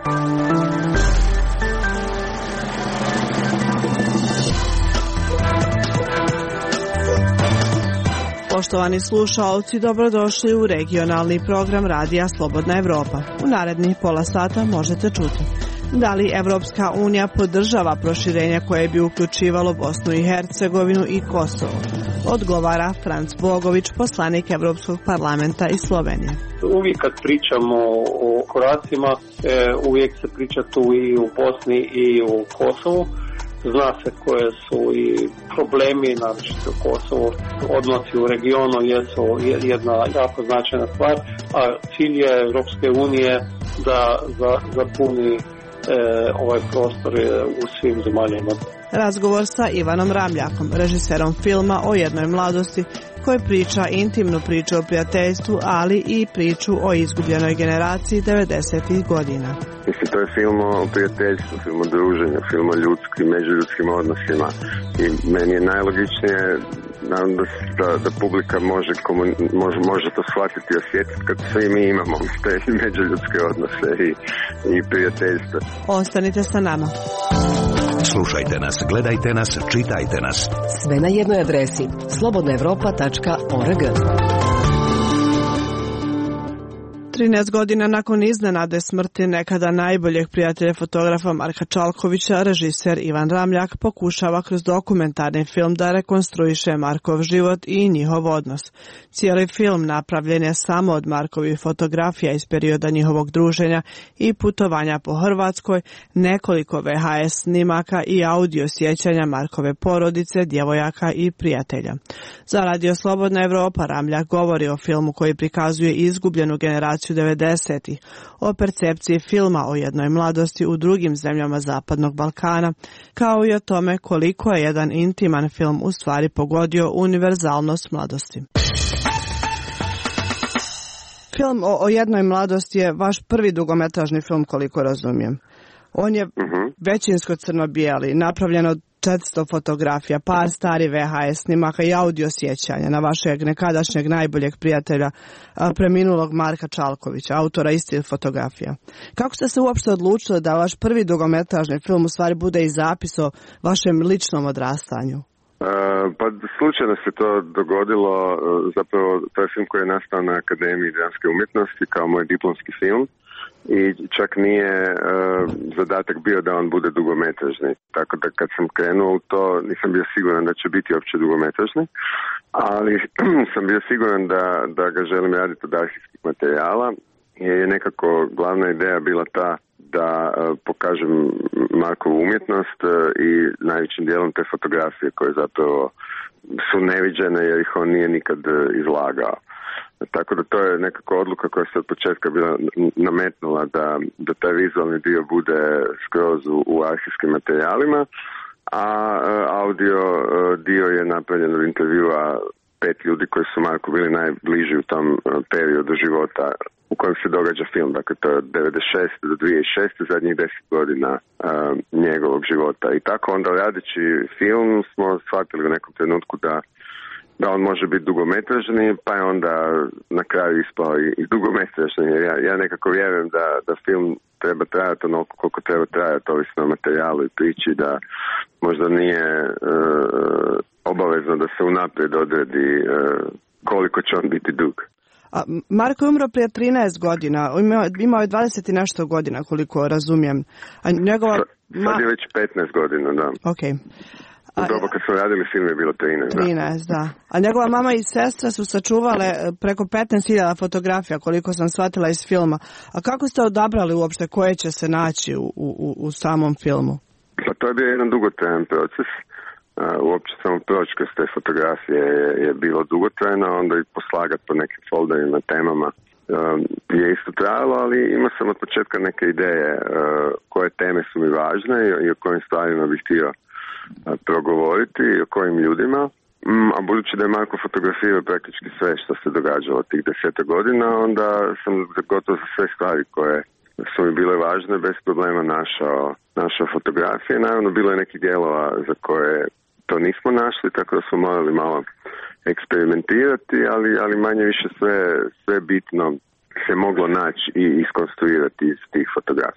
Poštovani slušaoci, dobrodošli u regionalni program Radija Slobodna Evropa. U narednih pola sata možete čuti: da li Evropska unija podržava proširenje koje bi uključivalo Bosnu i Hercegovinu i Kosovo? Odgovara Franc Bogović, poslanik Evropskog parlamenta iz Slovenije. Uvijek kad pričamo o koracima, uvijek se priča tu i u Bosni i u Kosovu. Zna se koje su i problemi, naročito u Kosovu, odnosi u regionu jesu jedna jako značajna stvar, a cilj je Europske unije da zapuni ovaj prostor u svim zemaljama. Razgovor sa Ivanom Ramljakom, režiserom filma o jednoj mladosti, koji priča intimnu priču o prijateljstvu, ali i priču o izgubljenoj generaciji 90. godina. Mislim, to je film o prijateljstvu, film o druženju, film o ljudskim, međuljudskim odnosima. I meni je najlogičnije da publika može to shvatiti i osjetiti kad svi mi imamo te međuljudske odnose i prijateljstva. Ostanite sa nama. Slušajte nas, gledajte nas, čitajte nas. Sve na jednoj adresi: slobodnaevropa.org. 13 godina nakon iznenade smrti nekada najboljeg prijatelja fotografa Marka Čalkovića, režiser Ivan Ramljak pokušava kroz dokumentarni film da rekonstruiše Markov život i njihov odnos. Cijeli film napravljen je samo od Markovih fotografija iz perioda njihovog druženja i putovanja po Hrvatskoj, nekoliko VHS snimaka i audio sjećanja Markove porodice, djevojaka i prijatelja. Za Radio Slobodna Evropa Ramljak govori o filmu koji prikazuje izgubljenu generaciju 90-ih, o percepciji filma o jednoj mladosti u drugim zemljama Zapadnog Balkana, kao i o tome koliko je jedan intiman film u stvari pogodio univerzalnost mladosti. Film o jednoj mladosti je vaš prvi dugometražni film, koliko razumijem. On je većinsko crno-bijeli, napravljen od 400 fotografija, par stari VHS snimaka i audio sjećanja na vašeg nekadašnjeg najboljeg prijatelja, preminulog Marka Čalkovića, autora istih fotografija. Kako ste se uopšte odlučili da vaš prvi dugometražni film u stvari bude i zapis o vašem ličnom odrastanju? Pa slučajno se to dogodilo, zapravo to je film koji je nastao na Akademiji dramske umjetnosti kao moj diplomski film. I čak nije zadatak bio da on bude dugometražni. Tako da kad sam krenuo u to nisam bio siguran da će biti uopće dugometražni, ali sam bio siguran da ga želim raditi od arhivskih materijala. Je nekako glavna ideja bila ta da pokažem Markovu umjetnost i najvećim dijelom te fotografije koje zapravo su neviđene jer ih on nije nikad izlagao. Tako da to je nekako odluka koja se od početka bila nametnula da taj vizualni dio bude skroz u arhivskim materijalima, a audio dio je napravljen od intervjua 5 ljudi koji su Marku bili najbliži u tom periodu života u kojem se događa film. Dakle, to je od 96. do 2006. zadnjih 10 godina njegovog života. I tako onda radeći film smo shvatili u nekom trenutku da on može biti dugometražni, pa je onda na kraju ispao i dugometražni. Ja nekako vjerujem da film treba trajati onoliko koliko treba trajati, ovisno o materijalu i priči, da možda nije obavezno da se unaprijed odredi koliko će on biti dug. Marko je umro prije 13 godina, imao je 20 i nešto godina, koliko razumijem. A njegova sad je već 15 godina, da. Okay. U dobu kad smo radili film je bilo 13, da. A njegova mama i sestra su sačuvale preko 15.000 fotografija, koliko sam shvatila iz filma. A kako ste odabrali uopšte koje će se naći u samom filmu? Pa to je bio jedan dugotrajan proces. Uopće samo proći kroz te fotografije je bilo dugotrajno, onda i poslagati po nekim folderima, temama je isto trajalo, ali imao sam od početka neke ideje koje teme su mi važne i o kojim stvarima bih htio progovoriti i o kojim ljudima. A budući da je Marko fotografirao praktički sve što se događalo tih 10 godina, onda sam gotovo za sve stvari koje su mi bile važne bez problema našao fotografije. Naravno, bilo je nekih dijelova za koje to nismo našli, tako da smo morali malo eksperimentirati, ali manje više sve bitno se moglo naći i iskonstruirati iz tih fotografija.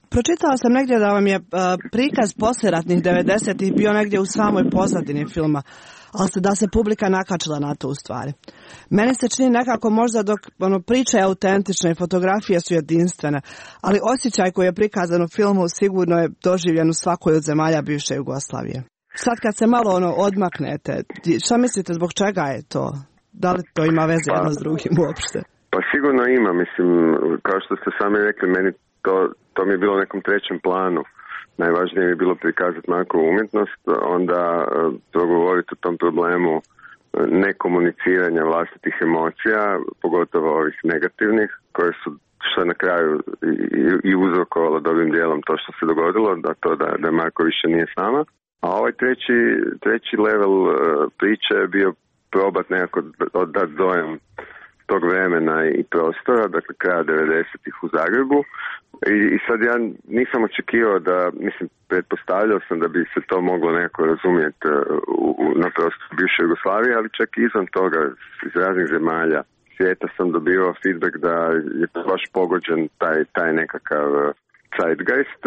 Pročitala sam negdje da vam je prikaz poslijeratnih 90-ih bio negdje u samoj pozadini filma, ali da se publika nakačila na to u stvari. Meni se čini nekako možda dok priča je autentična i fotografije su jedinstvene, ali osjećaj koji je prikazan u filmu sigurno je doživljen u svakoj od zemalja bivše Jugoslavije. Sad kad se malo odmaknete, šta mislite zbog čega je to? Da li to ima veze jedno s drugim uopšte? Pa sigurno ima, mislim, kao što ste sami rekli, meni to mi je bilo u nekom trećem planu. Najvažnije mi je bilo prikazati makro umjetnost, onda progovoriti o tom problemu nekomuniciranja vlastitih emocija, pogotovo ovih negativnih, koje su što je na kraju i uzrokovalo dobrim dijelom to što se dogodilo, da Marko više nije sama. A ovaj treći level priče je bio probat nekako dati dojam tog vremena i prostora, dakle kraja 90-ih u Zagrebu. I sad ja nisam očekivao mislim, pretpostavljao sam da bi se to moglo nekako razumjeti na prostoru bivše Jugoslavije, ali čak i izvan toga, iz raznih zemalja svijeta sam dobivao feedback da je to baš pogođen taj nekakav zeitgeist.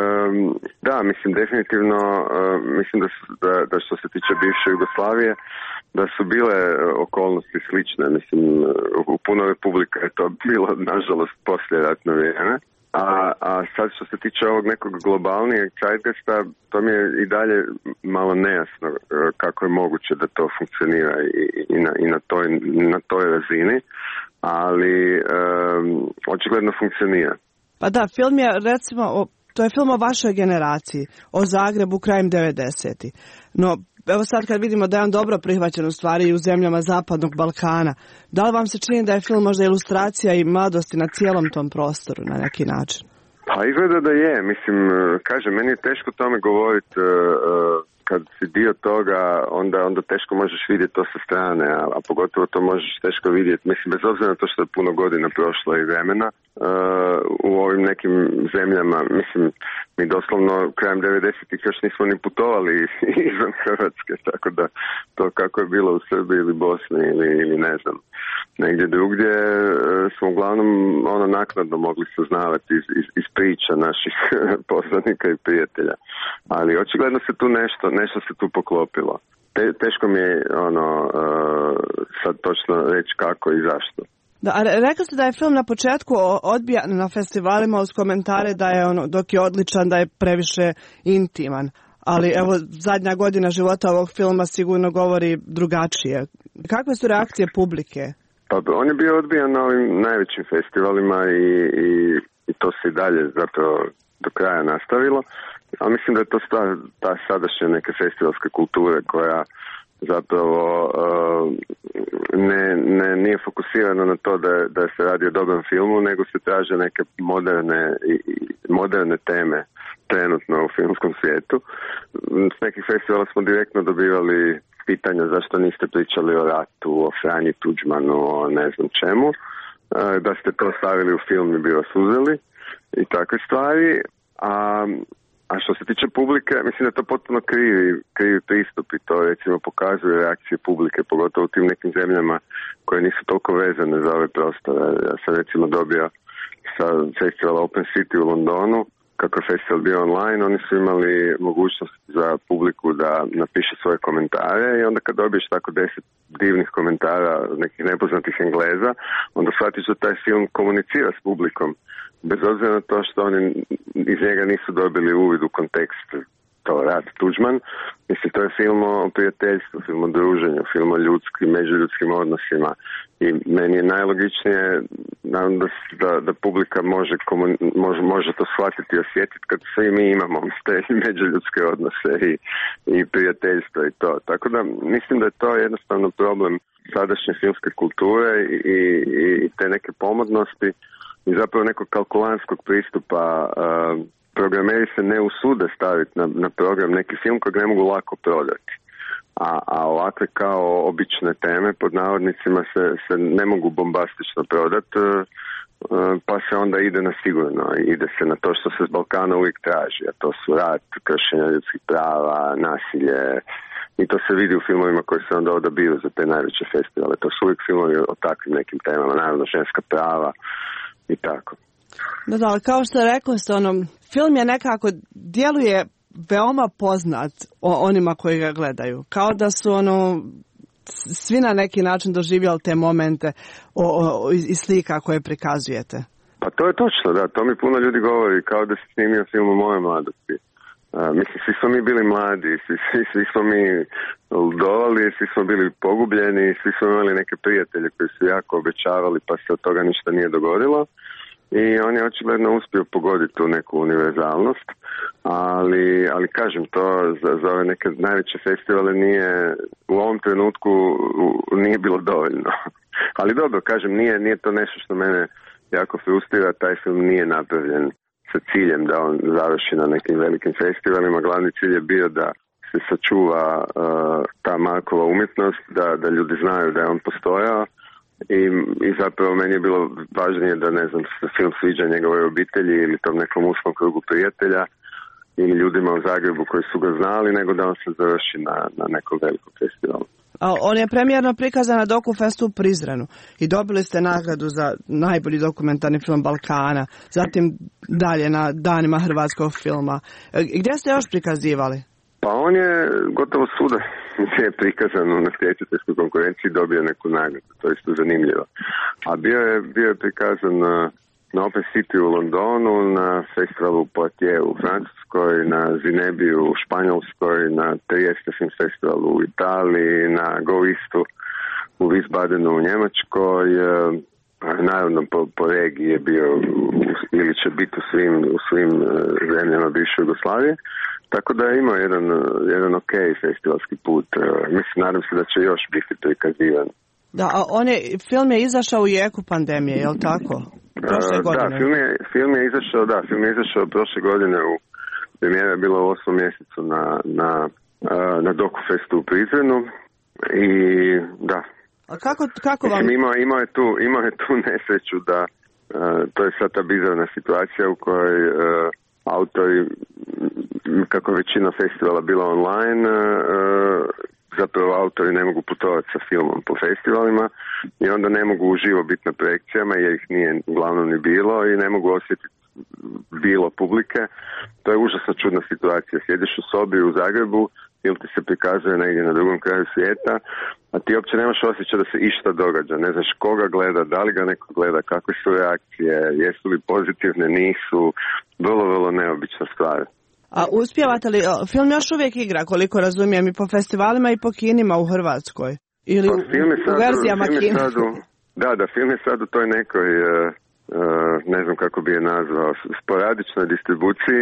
Da, mislim, definitivno, mislim da što se tiče bivše Jugoslavije, da su bile okolnosti slične. Mislim, u puno republika je to bilo, nažalost, poslijeratno vrijeme. A sad što se tiče ovog nekog globalnijeg zeitgeista, to mi je i dalje malo nejasno kako je moguće da to funkcionira i na toj razini, ali očigledno funkcionira. Pa da, film je, recimo, to je film o vašoj generaciji, o Zagrebu krajem 90-ih. No, evo sad kad vidimo da je on dobro prihvaćen u stvari i u zemljama Zapadnog Balkana, da li vam se čini da je film možda ilustracija i mladosti na cijelom tom prostoru na neki način? Pa izgleda da je, mislim, kažem, meni je teško tome govoriti, kad si dio toga, onda teško možeš vidjeti to sa strane, a pogotovo to možeš teško vidjeti, mislim, bez obzira na to što je puno godina prošlo i vremena, u ovim nekim zemljama, mislim, mi doslovno krajem 90-ih još nismo ni putovali izvan Hrvatske, tako da to kako je bilo u Srbiji ili Bosni ili ne znam, negdje drugdje smo uglavnom naknadno mogli saznavati iz priča naših poznanika i prijatelja. Ali očigledno se tu nešto se tu poklopilo. Teško mi je sad točno reći kako i zašto. Da, rekli ste da je film na početku odbijan na festivalima uz komentare da je dok je odličan, da je previše intiman. Ali evo, zadnja godina života ovog filma sigurno govori drugačije. Kakve su reakcije publike? Pa on je bio odbijan na ovim najvećim festivalima i to se i dalje zapravo do kraja nastavilo. A mislim da je to ta sadašnja neka festivalska kultura koja zapravo nije fokusirana na to da se radi o dobrom filmu, nego se traže neke moderne teme trenutno u filmskom svijetu. S nekih festivala smo direktno dobivali pitanja zašto niste pričali o ratu, o Franji Tuđmanu, o ne znam čemu, da ste to stavili u film i bi vas uzeli i takve stvari. A što se tiče publike, mislim da je to potpuno krivi pristup i to recimo pokazuje reakcije publike, pogotovo u tim nekim zemljama koje nisu toliko vezane za ove prostore. Ja sam recimo dobio sa festivala Open City u Londonu, kako je festival bio online, oni su imali mogućnost za publiku da napiše svoje komentare i onda kad dobiješ tako 10 divnih komentara nekih nepoznatih Engleza, onda shvatiš da taj film komunicira s publikom. Bez obzira na to što oni iz njega nisu dobili uvid u kontekst to Rat Tuđman. Mislim, to je film o prijateljstvu, film o druženju, film o međuljudskim odnosima. I meni je najlogičnije da publika može to shvatiti i osjetiti kad svi mi imamo te međuljudske odnose i prijateljstvo i to. Tako da mislim da je to jednostavno problem sadašnje filmske kulture i te neke pomodnosti i zapravo nekog kalkulantskog pristupa. Programeri se ne usude staviti na program neki film kojeg ne mogu lako prodati. A ovakve kao obične teme pod navodnicima se ne mogu bombastično prodati, pa se onda ide na sigurno. Ide se na to što se s Balkana uvijek traži, a to su rat, kršenja ljudskih prava, nasilje. I to se vidi u filmovima koji se onda odabiru za te najveće festivale. To su uvijek filmovi o takvim nekim temama, naravno ženska prava i tako. Da, ali kao što rekli ste, film je nekako djeluje veoma poznat onima koji ga gledaju. Kao da su svi na neki način doživjeli te momente iz slika koje prikazujete. Pa to je točno, da. To mi puno ljudi govori, kao da si snimio film o moje mladosti. Mislim, svi smo mi bili mladi, svi smo mi ludovali, svi smo bili pogubljeni, svi smo imali neke prijatelje koji su jako obećavali pa se od toga ništa nije dogodilo. I on je očigledno uspio pogoditi tu neku univerzalnost, ali kažem, to za ove neke najveće festivale u ovom trenutku nije bilo dovoljno. Ali dobro, kažem, nije to nešto što mene jako frustrira, taj film nije napravljen sa ciljem da on završi na nekim velikim festivalima. Glavni cilj je bio da se sačuva ta Markova umjetnost, da ljudi znaju da je on postojao. I zapravo meni je bilo važnije da, ne znam, se film sviđa njegovoj obitelji ili tom nekom uskom krugu prijatelja ili ljudima u Zagrebu koji su ga znali, nego da on se završi na nekom velikom festivalu. A on je premijerno prikazan na Dokufestu u Prizrenu i dobili ste nagradu za najbolji dokumentarni film Balkana, zatim dalje na danima hrvatskog filma. Gdje ste još prikazivali? Pa on je gotovo svuda gdje je prikazan u natjecateljskoj konkurenciji dobio neku nagradu, to je isto zanimljivo. A bio je prikazan na Open City u Londonu, na festivalu Poitiers u Francuskoj, na Zinebiju u Španjolskoj, na Trieste Film Festivalu u Italiji, na Go Eastu u Wiesbadenu u Njemačkoj. Naravno po regiji je bio ili će biti u svim zemljama bivše Jugoslavije. Tako da je imao jedan ok festivalski put. Mislim, nadam se da će još biti prikazivan. Da, a film je izašao u jeku pandemije, je li tako? Prošle godine. Da, film je izašao prošle godine, premijera je bila u 8. mjesecu na Dokufestu u Prizrenu i da. A kako vam... Imao je tu nesreću da to je sad ta bizarna situacija u kojoj autori, kako većina festivala bila online, zapravo autori ne mogu putovati sa filmom po festivalima i onda ne mogu uživo biti na projekcijama jer ih nije uglavnom ni bilo i ne mogu osjetiti bilo publike. To je užasno čudna situacija. Sjediš u sobi u Zagrebu, film ti se prikazuje negdje na drugom kraju svijeta, a ti uopće nemaš osjećaj da se išta događa. Ne znaš koga gleda, da li ga neko gleda, kakve su reakcije, jesu li pozitivne, nisu. Vrlo neobična stvar. A uspijevate li, film još uvijek igra, koliko razumijem, i po festivalima i po kinima u Hrvatskoj? Ili u verzijama kina? Da, film je sad u toj nekoj, ne znam kako bi je nazvao, sporadičnoj distribuciji.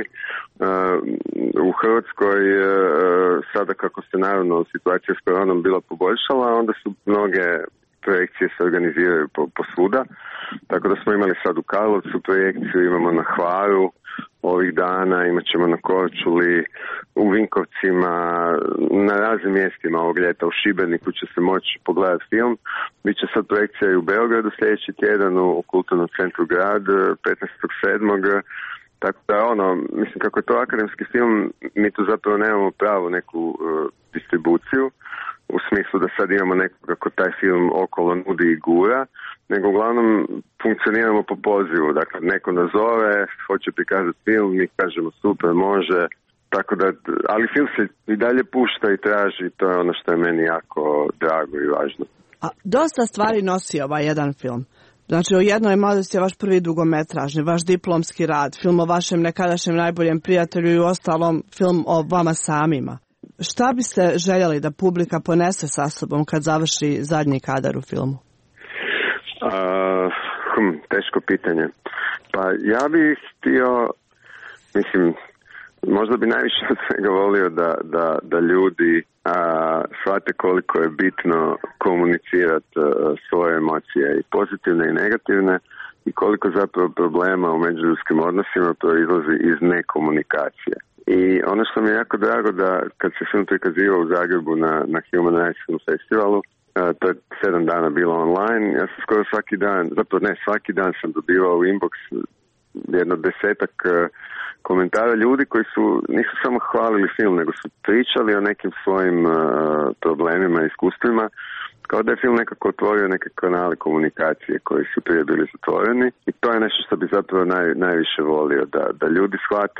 U Hrvatskoj sada kako se naravno situacija s koronom bila poboljšala, onda su mnoge projekcije se organiziraju po svuda. Tako da smo imali sad u Karlovcu projekciju, imamo na Hvaru ovih dana, imat ćemo na Korčuli, u Vinkovcima, na raznim mjestima ovog ljeta, u Šibeniku će se moći pogledati film. Biće sad projekcija i u Beogradu sljedeći tjedan u Kulturnom centru Grad 15.7. Tako da mislim kako je to akademski film, mi tu zapravo nemamo pravu neku distribuciju, u smislu da sad imamo nekoga kako taj film okolo nudi i gura, nego uglavnom funkcioniramo po pozivu. Dakle, neko nazove, hoće prikazati film, mi kažemo super, može, tako da, ali film se i dalje pušta i traži, to je ono što je meni jako drago i važno. A dosta stvari nosi ovaj jedan film. Znači, o jednoj mladosti je vaš prvi dugometražni, vaš diplomski rad, film o vašem nekadašnjem najboljem prijatelju i ostalom film o vama samima. Šta biste željeli da publika ponese sa sobom kad završi zadnji kadar u filmu? Teško pitanje. Pa ja bih htio, mislim, možda bi najviše od svega volio da ljudi shvate koliko je bitno komunicirati svoje emocije, i pozitivne i negativne, i koliko zapravo problema u međuljudskim odnosima proizlazi iz nekomunikacije. I ono što mi je jako drago da kad se film prikazivao u Zagrebu na Human Rights Film Festivalu, to je 7 dana bilo online, ja sam skoro svaki dan sam dobivao u inbox jedno 10-ak komentara ljudi koji nisu samo hvalili film, nego su pričali o nekim svojim problemima i iskustvima kao da je film nekako otvorio neke kanale komunikacije koji su prije bili zatvoreni i to je nešto što bi zapravo najviše volio, da ljudi shvate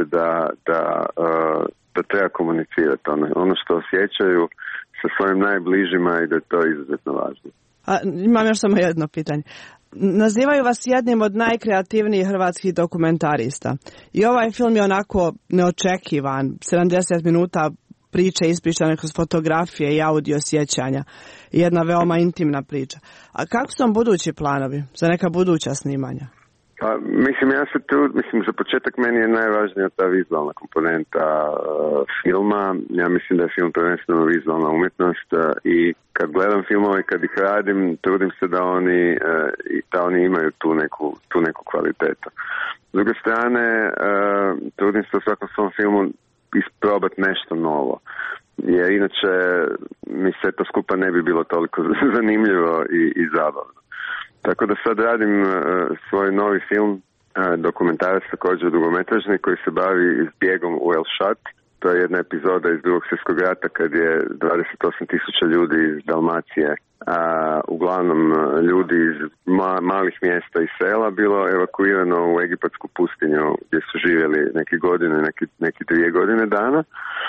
da treba komunicirati ono što osjećaju sa svojim najbližima i da je to izuzetno važno. Imam još samo jedno pitanje. Nazivaju vas jednim od najkreativnijih hrvatskih dokumentarista. I ovaj film je onako neočekivan. 70 minuta priče ispričane kroz fotografije i audio sjećanja. Jedna veoma intimna priča. A kako su vam budući planovi za neka buduća snimanja? Pa, mislim, za početak meni je najvažnija ta vizualna komponenta filma. Ja mislim da je film prvenstveno vizualna umjetnost i kad gledam filmove, kad ih radim, trudim se da oni imaju tu neku kvalitetu. S druge strane, trudim se u svakom svom filmu isprobati nešto novo. Jer inače mi se to skupa ne bi bilo toliko zanimljivo i zabavno. Tako da sad radim svoj novi film, dokumentarac također dugometražni, koji se bavi zbjegom u El Shat. To je jedna epizoda iz Drugog svjetskog rata kad je 28.000 ljudi iz Dalmacije, uglavnom ljudi iz malih mjesta i sela, bilo evakuirano u egipatsku pustinju gdje su živjeli neke godine, neki 2 godine dana.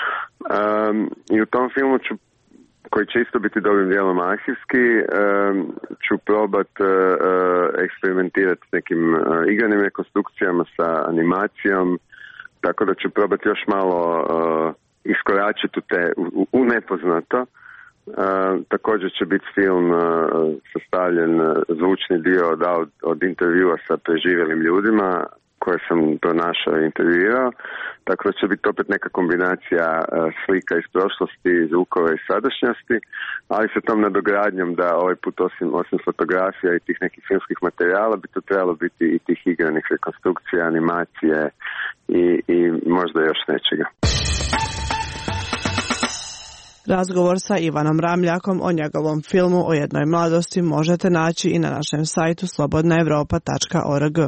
I u tom filmu koji će isto biti dobrim dijelom arhivski, ću probat eksperimentirati s nekim igranim rekonstrukcijama sa animacijom, tako da ću probati još malo iskoračiti u nepoznato. Također će biti film sastavljen zvučni dio od intervjua sa preživjelim ljudima koje sam pronašao i intervjuirao, tako da će biti opet neka kombinacija slika iz prošlosti, zvukova i sadašnjosti, ali sa tom nadogradnjom da ovaj put osim fotografija i tih nekih filmskih materijala bi to trebalo biti i tih igranih rekonstrukcija, animacije i možda još nečega. Razgovor sa Ivanom Ramljakom o njegovom filmu o jednoj mladosti možete naći i na našem sajtu slobodnaevropa.org.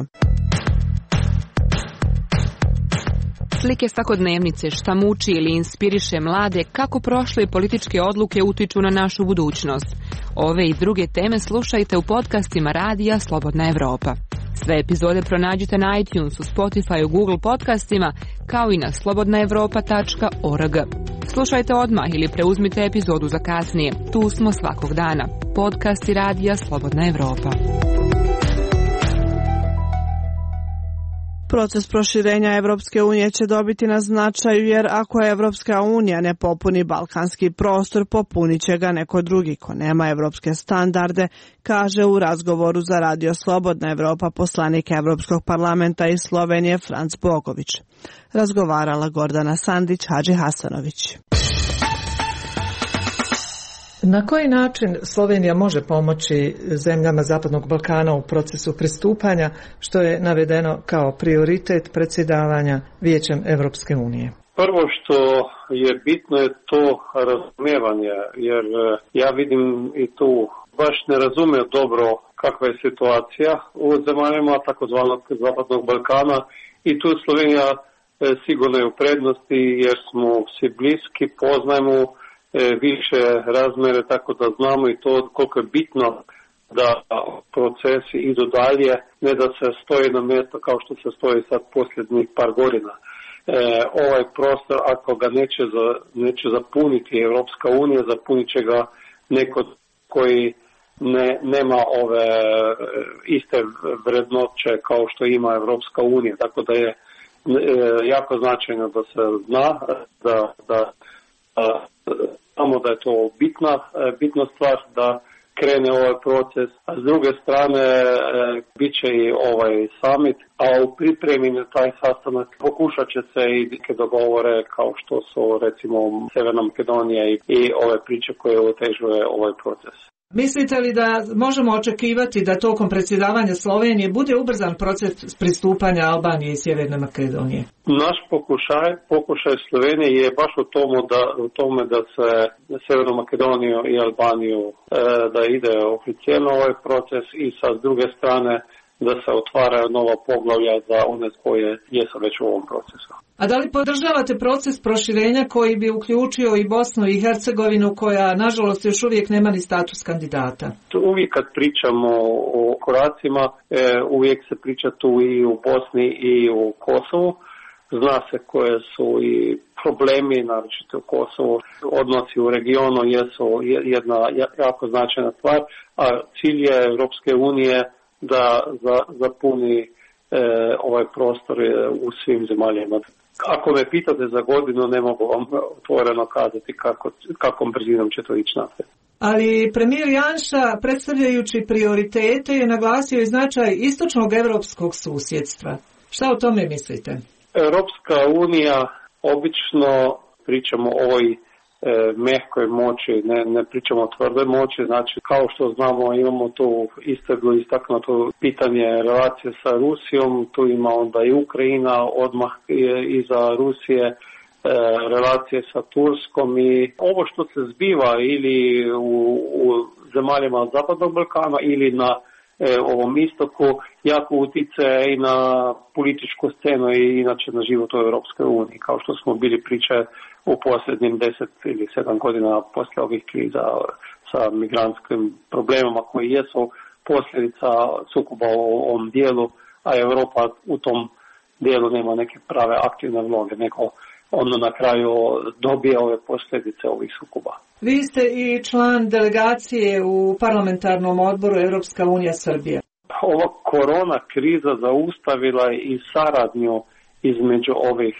Slike svakodnevnice, šta muči ili inspiriše mlade, kako prošle političke odluke utiču na našu budućnost. Ove i druge teme slušajte u podcastima radija Slobodna Evropa. Sve epizode pronađite na iTunesu, Spotifyu, Google podcastima, kao i na slobodnaevropa.org. Slušajte odmah ili preuzmite epizodu za kasnije. Tu smo svakog dana. Podcasti radija Slobodna Evropa. Proces proširenja Evropske unije će dobiti na značaju jer ako Evropska unija ne popuni balkanski prostor, popunit će ga neko drugi ko nema evropske standarde, kaže u razgovoru za Radio Slobodna Evropa poslanik Evropskog parlamenta iz Slovenije Franc Bogović. Razgovarala Gordana Sandić, Hadži Hasanović. Na koji način Slovenija može pomoći zemljama Zapadnog Balkana u procesu pristupanja, što je navedeno kao prioritet predsjedavanja Vijećem Evropske unije? Prvo što je bitno je to razumijevanje, jer ja vidim i tu baš ne razumiju dobro kakva je situacija u zemaljama takozvanog Zapadnog Balkana i tu Slovenija sigurno je u prednosti jer smo svi bliski, poznajemo više razmere, tako da znamo i to koliko je bitno da procesi idu dalje, ne da se stoji na mjesto kao što se stoji sad posljednjih par godina. Ovaj prostor, ako ga neće zapuniti Evropska unija, zapunit će ga neko koji nema ove iste vrednoće kao što ima Evropska unija. Tako da je jako značajno da se zna samo da je to bitna stvar da krene ovaj proces, a s druge strane bit će i ovaj summit, a u pripremi na taj sastanak pokušat će se i neke dogovore kao što su recimo Severna Makedonija i ove priče koje otežuje ovaj proces. Mislite li da možemo očekivati da tokom predsjedavanja Slovenije bude ubrzan proces pristupanja Albanije i Sjeverne Makedonije? Naš pokušaj Slovenije je baš u tome da se Sjevernu Makedoniju i Albaniju da ide oficijalno ovaj proces i sa druge strane da se otvaraju nova poglavlja za one koje jesu već u ovom procesu. A da li podržavate proces proširenja koji bi uključio i Bosnu i Hercegovinu, koja nažalost još uvijek nema ni status kandidata? Uvijek kad pričamo o koracima, uvijek se priča tu i u Bosni i u Kosovu. Zna se koje su i problemi, naročito u Kosovu, odnosi u regionu jesu jedna jako značajna stvar, a cilj je Europske unije da zapuni ovaj prostor u svim zemaljama. Ako me pitate za godinu, ne mogu vam otvoreno kazati kakvom brzinom će to ići naprijed. Ali premijer Janša, predstavljajući prioritete, je naglasio i značaj istočnog europskog susjedstva. Šta o tome mislite? Europska unija, obično pričamo o ovoj mehkoj moći, ne pričamo o tvrdoj moći, znači kao što znamo imamo tu istaknuto pitanje relacije sa Rusijom, tu ima onda i Ukrajina, odmah iza Rusije, relacije sa Turskom i ovo što se zbiva ili u zemaljama Zapadnog Balkana ili na ovom istoku jako utječe i na političku scenu i inače na život u Europskoj uniji, kao što smo bili priče u posljednjim 10 ili 7 godina poslije ovih kriza sa migrantskim problemama koji jesu posljedica sukoba u ovom dijelu, a Europa u tom dijelu nema neke prave aktivne vloge, nego ono na kraju dobije ove posljedice ovih sukoba. Vi ste i član delegacije u parlamentarnom odboru Europska unija Srbija. Ova korona kriza zaustavila i saradnju između ovih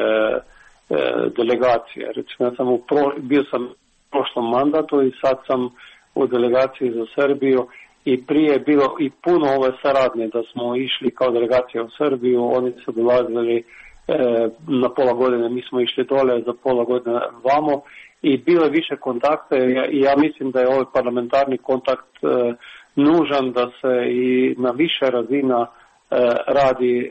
delegacija. Recimo, bio sam u prošlom mandatu i sad sam u delegaciji za Srbiju i prije je bilo i puno ove saradnje da smo išli kao delegacija u Srbiju, oni su dolazili na pola godine, mi smo išli dole za pola godine vamo i bilo je više kontakta i ja mislim da je ovaj parlamentarni kontakt nužan da se i na više razina radi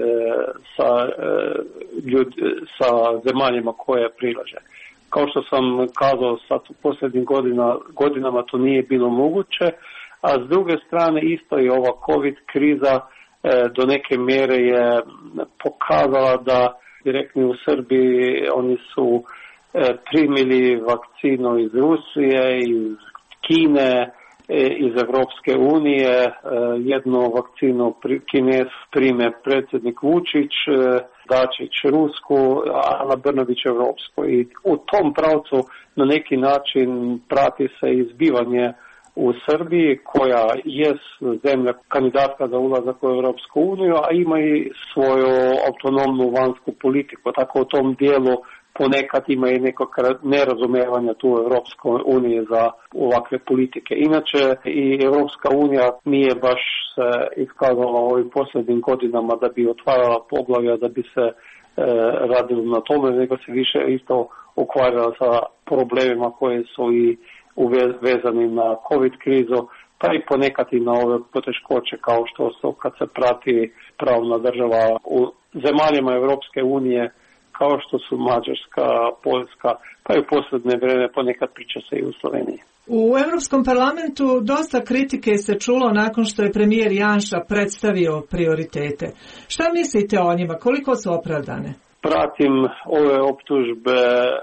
sa zemaljima koje prilaže. Kao što sam kazao, sad u posljednjim godinama to nije bilo moguće, a s druge strane isto i ova COVID kriza do neke mjere je pokazala da direktni u Srbiji oni su primili vakcinu iz Rusije, iz Kine, iz Evropske unije, jednu vakcinu Kines prime predsjednik Vučić, Dačić Rusku, Ana Brnabić Evropsku. I u tom pravcu na neki način prati se izbivanje u Srbiji, koja je zemlja kandidatka za ulazak u Europsku uniju, a ima i svoju autonomnu vanjsku politiku. Tako u tom dijelu ponekad ima i nekog nerazumijevanja tu Europskoj unije za ovakve politike. Inače i Europska unija nije baš se iskazala u ovim posljednjim godinama da bi otvarala poglavlja, da bi se radilo na tome, nego se više isto ukvarjala sa problemima koje su i vezani na COVID krizu, pa i ponekad i na ove poteškoće kao što su kad se prati pravna država u zemaljama Europske unije, kao što su Mađarska, Poljska, pa i u posljednje vrijeme ponekad priča se i u Sloveniji. U Europskom parlamentu dosta kritike se čulo nakon što je premijer Janša predstavio prioritete. Šta mislite o njima? Koliko su opravdane? Pratim ove optužbe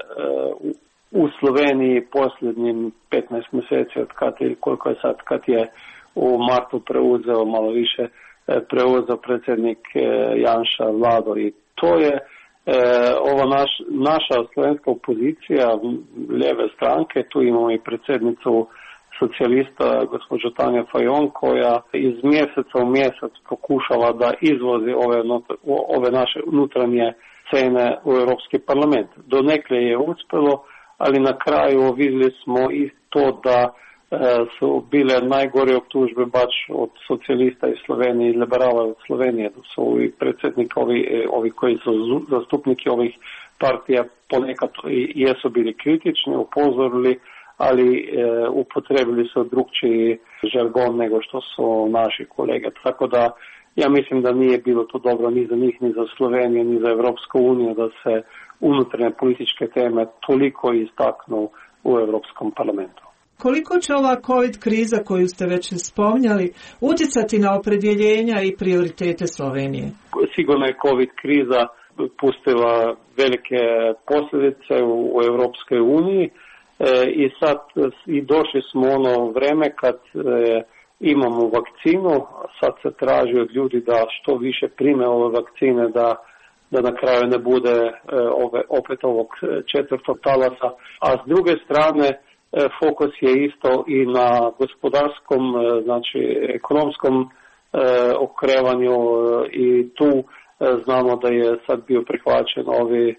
u Sloveniji posljednjim 15 mjeseci od koliko je sad, kad je u martu preuzeo malo više predsjednik Janša vladu, i to je ova naša slovenska opozicija, lijeve stranke, tu imamo i predsjednicu socijalista gospođu Tanja Fajon, koja iz mjeseca u mjesec pokušava da izvozi ove naše unutarnje scene u Europski parlament. Donekle je uspjelo, ali na kraju vidjeli smo i to da su bile najgore optužbe baš od socijalista iz Slovenije i liberala od Slovenije, da su i predsjednik ovi koji su zastupniki ovih partija ponekad jesu bili kritični, upozorili, ali upotrebili su drugčiji žargon nego što su naši kolege. Tako da ja mislim da nije bilo to dobro ni za njih, ni za Sloveniju, ni za Europsku uniju da se unutarnje političke teme toliko istaknu u Europskom parlamentu. Koliko će ova COVID kriza koju ste već spominjali utjecati na opredjeljenja i prioritete Slovenije? Sigurno je COVID kriza pustila velike posljedice u Europskoj uniji i sad i došli smo ono vreme kad imamo vakcinu, sad se traži od ljudi da što više prime ove vakcine, da na kraju ne bude opet ovog četvrtog talasa, a s druge strane fokus je isto i na gospodarskom, znači ekonomskom okrevanju i tu znamo da je sad bio prihvaćen ovi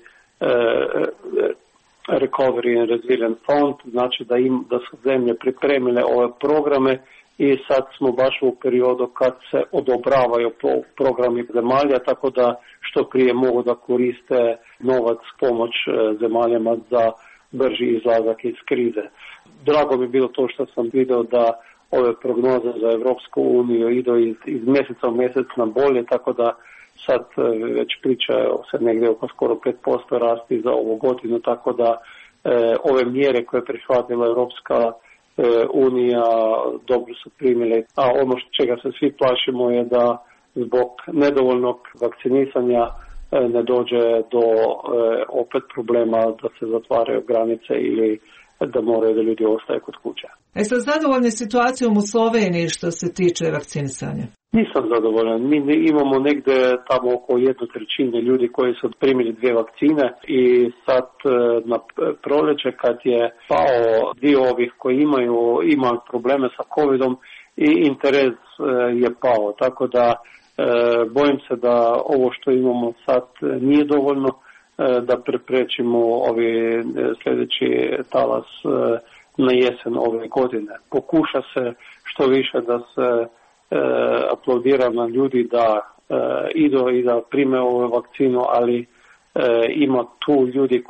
Recovery and Resilience Fund, znači da su zemlje pripremile ove programe i sad smo baš u periodu kad se odobravaju programi zemalja, tako da što prije mogu da koriste novac, pomoć zemaljama za brži izlazak iz krize. Drago mi je bilo to što sam vidio da ove prognoze za Europsku uniju idu iz mjeseca u mjesec na bolje, tako da sad već pričaju se negdje oko skoro 5% rasti za ovu godinu, tako da ove mjere koje je prihvatila Europska unija dobro su primile. A ono čega se svi plašimo je da zbog nedovoljnog vakcinisanja ne dođe do opet problema da se zatvaraju granice ili da moraju da ljudi ostaju kod kuće. Ste zadovoljni situacijom u Sloveniji što se tiče vakcinisanja? Nisam zadovoljan. Mi imamo negdje tamo oko 1/3 ljudi koji su primili 2 vakcine i sad na proljeće kad je pao dio ovih koji imaju probleme sa covidom i interes je pao. Tako da bojim se da ovo što imamo sad nije dovoljno da preprečimo ovi sljedeći talas na jesen ove godine. Pokuša se što više da se aplaudira na ljudi da idu i da prime ovu vakcinu, ali ima tu ljudi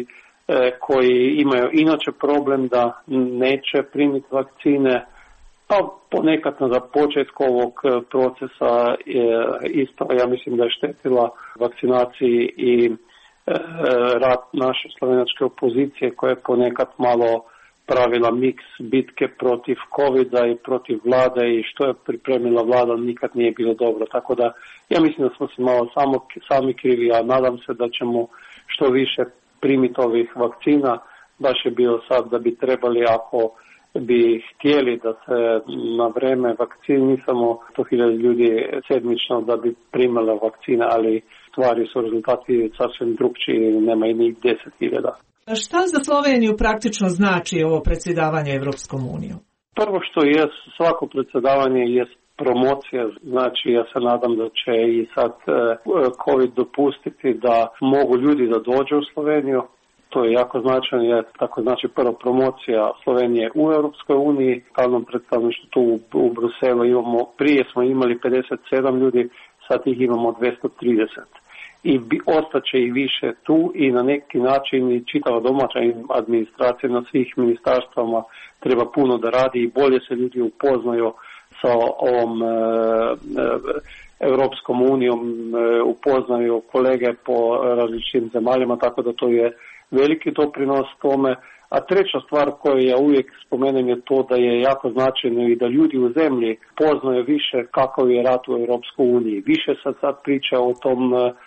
koji imaju inače problem da neće primiti vakcine, pa ponekad na početku ovog procesa isto, ja mislim da je štetila vakcinaciji i rad naše slovenačke opozicije koja je ponekad malo pravila miks bitke protiv covida i protiv vlade i što je pripremila vlada nikad nije bilo dobro. Tako da ja mislim da smo se malo sami krivi, a nadam se da ćemo što više primiti ovih vakcina. Baš je bilo sad da bi trebali, ako bi htjeli da se na vreme vakcinisamo 100.000 ljudi sedmično da bi primala vakcina, ali stvari su rezultati sasvim drugčiji, nema i njih 10.000. Šta za Sloveniju praktično znači ovo predsjedavanje Europskom unijom? Prvo što je svako predsjedavanje je promocija, znači ja se nadam da će i sad COVID dopustiti da mogu ljudi da dođu u Sloveniju. To je jako značajno, tako znači prva promocija Slovenije u Europskoj uniji, stalnom predstavništvu tu u Bruselu prije smo imali 57 ljudi, sad ih imamo 230. I ostaće i više tu i na neki način i čitava domaća administracija na svih ministarstvama treba puno da radi i bolje se ljudi upoznaju sa ovom Europskom unijom, upoznaju kolege po različitim zemaljama, tako da to je veliki doprinos tome. A treća stvar koju ja uvijek spomenem je to da je jako značajno i da ljudi u zemlji poznaju više kakav je rat u Europskoj uniji. Više sad priča o tom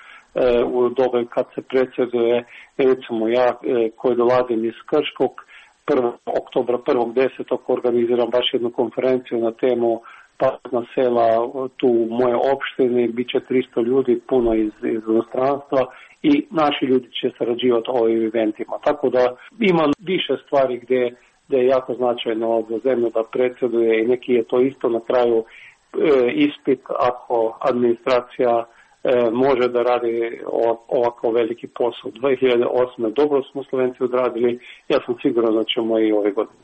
u dobe kad se predsjeduje, recimo ja koji dolazim iz Krškog, 1. oktobra, 1.10. organiziram baš jednu konferenciju na temu pametna sela tu u moje opštini, bit će 300 ljudi, puno iz inostranstva i naši ljudi će sarađivati o ovim eventima. Tako da ima više stvari gdje je jako značajno za zemlju da predsjeduje i neki je to isto na kraju ispit ako administracija može da radi ovako veliki posao. 2008. dobro smo Slovenci odradili, ja sam siguran da ćemo i ove godine.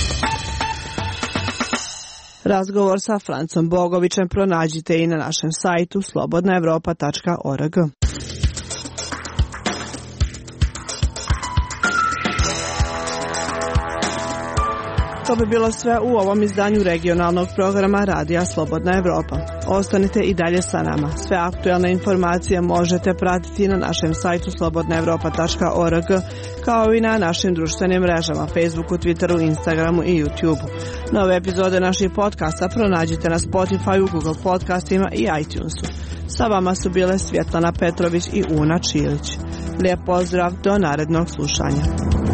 Razgovor sa Francom Bogovićem pronađite i na našem sajtu slobodnaevropa.org. To bi bilo sve u ovom izdanju regionalnog programa Radija Slobodna Evropa. Ostanite i dalje sa nama. Sve aktuelne informacije možete pratiti na našem sajtu slobodnaevropa.org, kao i na našim društvenim mrežama Facebooku, Twitteru, Instagramu i YouTubeu. Nove epizode naših podcasta pronađite na Spotifyu, Google podcastima i iTunesu. Sa vama su bile Svjetlana Petrović i Una Čilić. Lijep pozdrav, do narednog slušanja.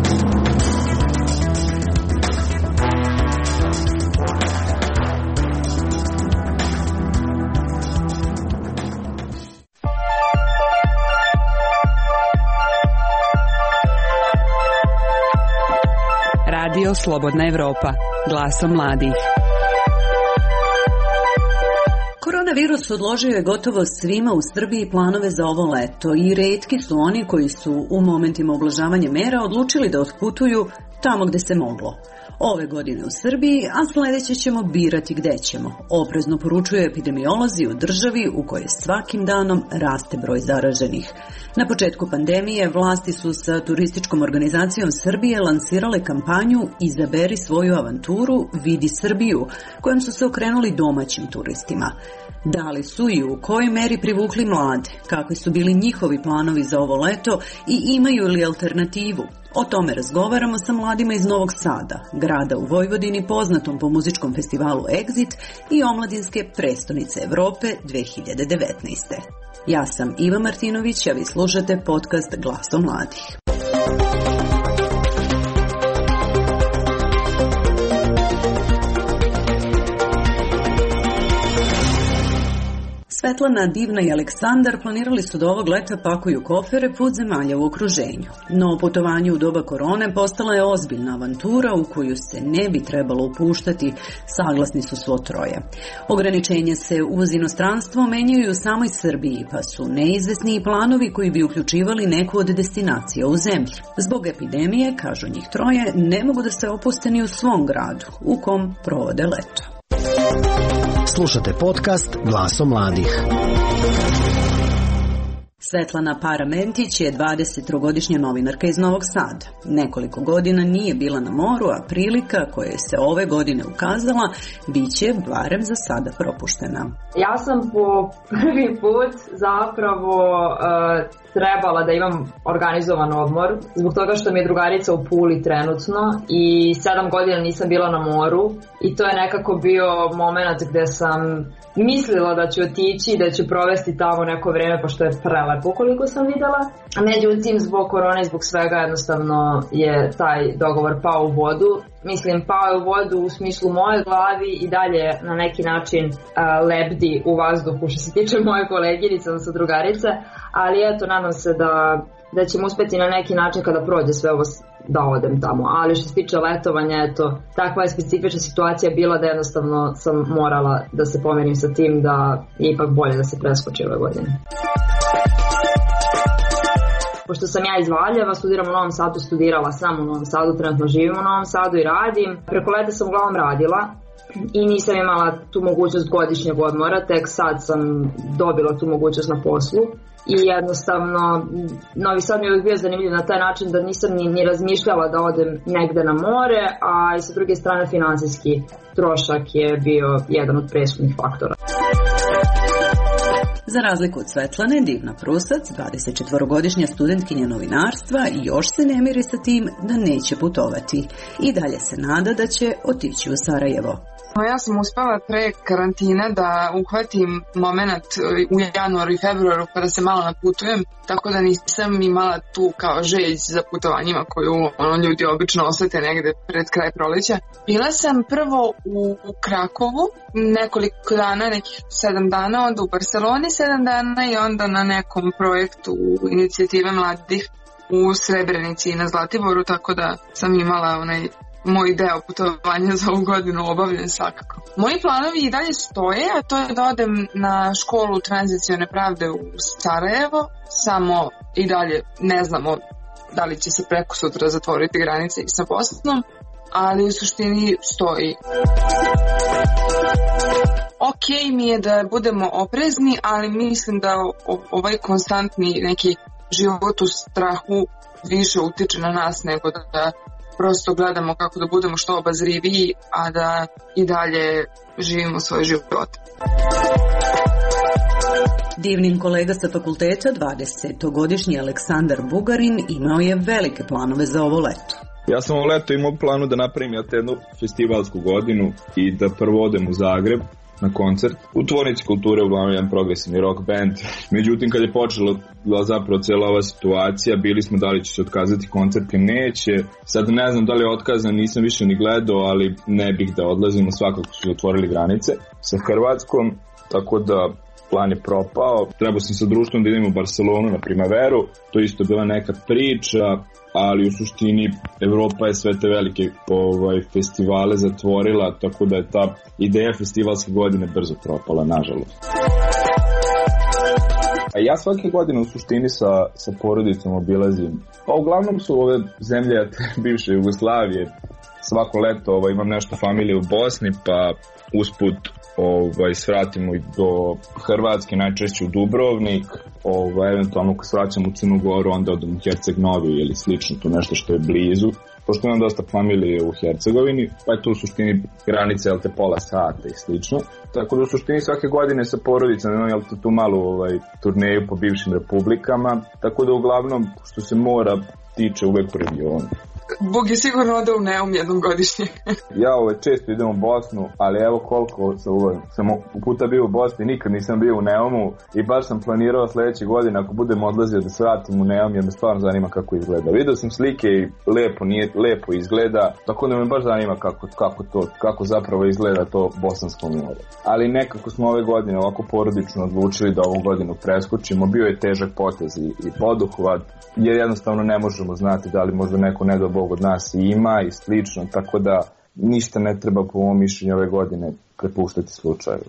Radio Slobodna Evropa, glasom mladih. Koronavirus odložio je gotovo svima u Srbiji planove za ovo leto i retki su oni koji su u momentima ublažavanja mera odlučili da otputuju tamo gde se moglo. Ove godine u Srbiji, a sledeće ćemo birati gde ćemo, oprezno poručuju epidemiolozi u državi u kojoj svakim danom raste broj zaraženih. Na početku pandemije vlasti su sa turističkom organizacijom Srbije lansirale kampanju Izaberi svoju avanturu, vidi Srbiju, kojom su se okrenuli domaćim turistima. Da li su i u kojoj meri privukli mlade, kakvi su bili njihovi planovi za ovo leto i imaju li alternativu? O tome razgovaramo sa mladima iz Novog Sada, grada u Vojvodini poznatom po muzičkom festivalu Exit i omladinske prestonice Evrope 2019. Ja sam Iva Martinović, a vi slušate podcast Glasom mladih. Svetlana, Divna i Aleksandar planirali su da ovog leta pakuju kofere put zemalja u okruženju. No putovanje u doba korone postala je ozbiljna avantura u koju se ne bi trebalo upuštati, saglasni su svo troje. Ograničenje se uvoz inostranstvo menjaju u samoj Srbiji, pa su neizvesni i planovi koji bi uključivali neku od destinacija u zemlji. Zbog epidemije, kažu njih troje, ne mogu da se opuste ni u svom gradu, u kom provode leto. Slušate podcast Glasom mladih. Svetlana Paramentić je 23-godišnja novinarka iz Novog Sada. Nekoliko godina nije bila na moru, a prilika koja se ove godine ukazala bit će barem za sada propuštena. Ja sam po prvi put zapravo trebala da imam organizovan odmor zbog toga što mi je drugarica u Puli trenutno i 7 godina nisam bila na moru i to je nekako bio moment gde sam mislila da ću otići, da ću provesti tamo neko vreme pošto je prelepo koliko sam videla. Međutim, zbog korone i zbog svega jednostavno je taj dogovor pao u vodu. Mislim, pao je u vodu u smislu moje glavi i dalje na neki način lebdi u vazduhu što se tiče moje koleginice, odnosno drugarice, ali eto, nadam se da ćemo uspeti na neki način kada prođe sve ovo da odem tamo. Ali što se tiče letovanja, eto, takva je specifična situacija bila da jednostavno sam morala da se pomerim sa tim da je ipak bolje da se preskoči ove godine. Pošto sam ja iz Valjeva, studiram u Novom Sadu, studirala sam u Novom Sadu, trenutno živim u Novom Sadu i radim. Preko leta sam uglavnom radila i nisam imala tu mogućnost godišnjeg odmora, tek sad sam dobila tu mogućnost na poslu. I jednostavno, Novi Sad mi je uvijek bio zanimljiv na taj način da nisam ni razmišljala da odem negde na more, a i sa druge strane finansijski trošak je bio jedan od presudnih faktora. Za razliku od Svetlane, Divna Prusac, 24-godišnja studentkinja novinarstva, još se ne miri sa tim da neće putovati. I dalje se nada da će otići u Sarajevo. Ja sam uspela pre karantina da uhvatim moment u januaru i februaru pa da se malo naputujem, tako da nisam imala tu kao želj za putovanjima koju ljudi obično osete negde pred kraj proleća. Bila sam prvo u Krakovu nekoliko dana, nekih 7 dana, onda u Barceloni 7 dana i onda na nekom projektu inicijative mladih u Srebrenici i na Zlatiboru, tako da sam imala moj deo putovanja za ovu godinu obavljen svakako. Moji planovi i dalje stoje, a to je da odem na školu tranzicione pravde u Sarajevo, samo i dalje ne znamo da li će se preko sutra zatvoriti granice i sa Bosnom, ali u suštini stoji. Ok mi je da budemo oprezni, ali mislim da ovaj konstantni neki život u strahu više utiče na nas nego da prosto gledamo kako da budemo što obazriviji, a da i dalje živimo svoj život. Divnin kolega sa fakulteta, 20-godišnji Aleksandar Bugarin, imao je velike planove za ovo leto. Ja sam ovo leto imao planu da napravim jednu festivalsku godinu i da prvo odem u Zagreb na koncert. U Tvornici kulture uglavnom jedan progresivni rock band. Međutim, kad je počela zapravo cijela ova situacija, bili smo da li će se otkazati koncert ili neće. Sad ne znam da li je otkazan, nisam više ni gledao, ali ne bih da odlazimo, svakako su otvorili granice sa Hrvatskom, tako da plan je propao. Trebao sam sa društvom da idem u Barcelonu na Primaveru, to isto bila neka priča, ali u suštini Evropa je sve te velike festivale zatvorila, tako da je ta ideja festivalske godine brzo propala, nažalost. A ja svake godine u suštini sa porodicom obilazim. Pa uglavnom su ove zemlje bivše Jugoslavije. Svako leto imam nešto familije u Bosni, pa usput svratimo i do Hrvatske, najčešće u Dubrovnik, eventualno kad svraćam u Crnu Goru, onda odem u Herceg-Novi ili slično, tu nešto što je blizu, pošto imam dosta familije u Hercegovini, pa je tu u suštini granice, pola sata i slično. Tako da u suštini svake godine sa porodicom imam tu malu turneju po bivšim republikama, tako da uglavnom što se mora tiče uvek u regionu. Bog je sigurno odao u Neum jednom godišnje. Ja često idem u Bosnu, ali evo koliko sam puta bio u Bosni, nikad nisam bio u Neumu i baš sam planirao sledeće godine ako budem odlazio da se vratim u Neum, jer me stvarno zanima kako izgleda. Vidio sam slike i lepo izgleda, tako da me baš zanima kako zapravo izgleda to Bosansko more. Ali nekako smo ove godine ovako porodično odlučili da ovu godinu preskočimo, bio je težak potez i poduhvat, jer jednostavno ne možemo znati da li možda neko ne do Bog od nas ima i slično, tako da ništa ne treba po mom mišljenju ove godine prepuštati slučaju.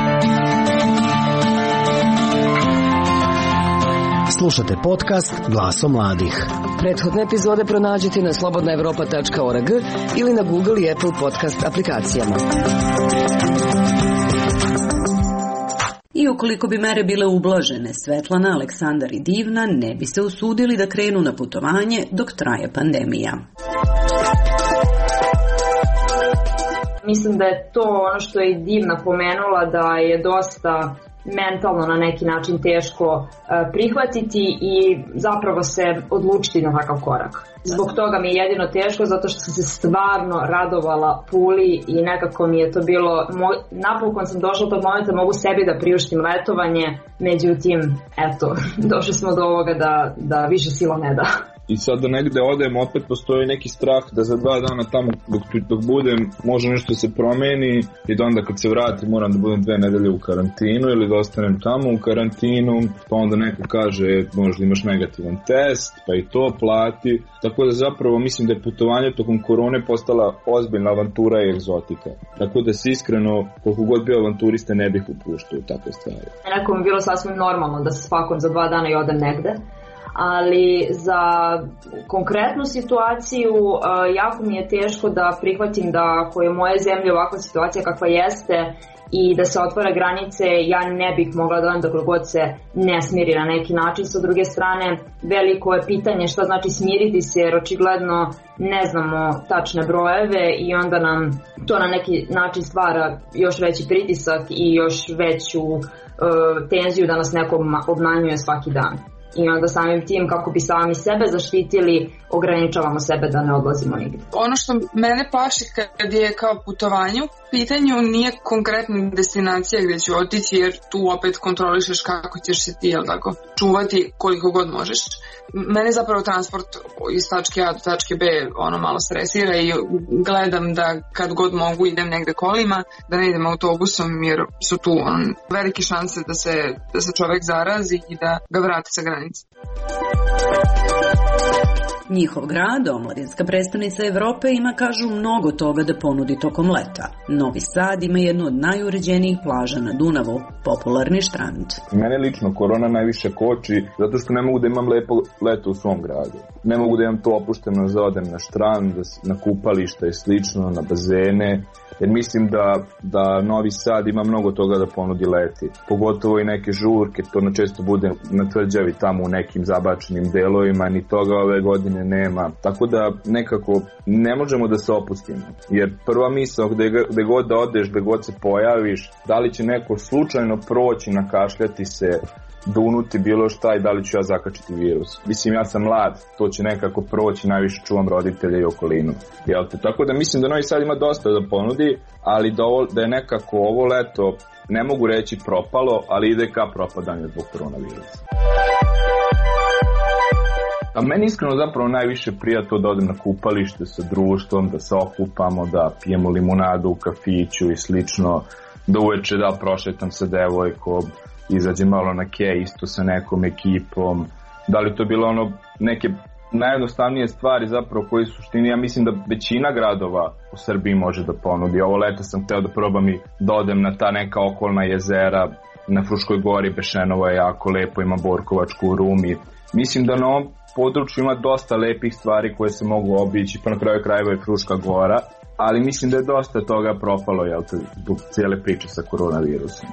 Slušate podcast Glaso mladih. Prethodne epizode pronađite na slobodnaevropa.org ili na Google i Apple podcast aplikacijama. I ukoliko bi mere bile ublažene, Svetlana, Aleksandar i Divna ne bi se usudili da krenu na putovanje dok traje pandemija. Mislim da je to ono što je Divna pomenula, da je dosta mentalno na neki način teško prihvatiti i zapravo se odlučiti na takav korak. Zbog toga mi je jedino teško, zato što sam se stvarno radovala Puli i nekako mi je to bilo, napokon sam došla do tog momenta, mogu sebi da priuštim letovanje, međutim, eto, došli smo do ovoga da više sila ne da. I sad da negde odem, opet postoji neki strah da za 2 dana tamo dok budem može nešto se promeni i da onda kad se vratim moram da budem 2 nedelje u karantinu ili da ostanem tamo u karantinu, pa onda neko kaže možda imaš negativan test, pa i to plati. Tako da zapravo mislim da je putovanje tokom korone postala ozbiljna avantura i egzotika. Tako da se iskreno, koliko god bio avanturiste, ne bih upuštao u takve stvari. Nekom je bilo sasvim normalno da se spakujem za 2 dana i odem negde. Ali za konkretnu situaciju jako mi je teško da prihvatim da ako je moje zemlje ovakva situacija kakva jeste i da se otvore granice, ja ne bih mogla da dok god se ne smiri na neki način. Sa druge strane, veliko je pitanje šta znači smiriti se, jer očigledno ne znamo tačne brojeve i onda nam to na neki način stvara još veći pritisak i još veću tenziju da nas neko obmanjuje svaki dan. I onda samim tim kako bi sami sebe zaštitili, ograničavamo sebe da ne odlazimo nigde. Ono što mene plaši kad je kao putovanje u pitanju nije konkretna destinacija gdje ću otići, jer tu opet kontrolišeš kako ćeš se ti čuvati koliko god možeš. Mene zapravo transport iz tačke A do tačke B malo stresira i gledam da kad god mogu idem negde kolima, da ne idem autobusom, jer su tu velike šanse da se čovek zarazi i da ga vrati sa granice. Njihov grad, omladinska predstavnica Evrope, ima, kažu, mnogo toga da ponudi tokom leta. Novi Sad ima jednu od najuređenijih plaža na Dunavu, popularni štrand. Mene lično korona najviše koči, zato što ne mogu da imam lepo leto u svom gradu. Ne mogu da imam to opušteno za odem na štrand, na kupališta i slično, na bazene. Jer mislim da Novi Sad ima mnogo toga da ponudi leti. Pogotovo i neke žurke, to često bude na tvrđavi tamo u nekim zabačenim delovima, ni toga ove godine vakcine nema, tako da nekako ne možemo da se opustimo, jer prva misao gde god da odeš, gde god se pojaviš, da li će neko slučajno proći, nakašljati se, dunuti bilo šta i da li ću ja zakačiti virus. Mislim, ja sam mlad, to će nekako proći, najviše čuvam roditelje i okolinu. Tako da mislim da Novi Sad ima dosta da ponudi, ali da je nekako ovo leto, ne mogu reći propalo, ali ide ka propadanju zbog koronavirusa. A meni iskreno zapravo najviše prija to da odem na kupalište sa društvom, da se okupamo, da pijemo limunadu u kafiću i slično, da uveče prošetam sa devojkom, izađem malo na kej isto sa nekom ekipom, da li to bilo neke najjednostavnije stvari zapravo koje u suštini ja mislim da većina gradova u Srbiji može da ponudi. Ovo leto sam hteo da probam i da odem na ta neka okolna jezera, na Fruškoj gori, Bešenovo je jako lepo, ima Borkovačku u Rumi. Mislim da na ovom području ima dosta lepih stvari koje se mogu obići, pa na kraju krajeva je Fruška gora, ali mislim da je dosta toga propalo zbog cijele priče sa koronavirusom.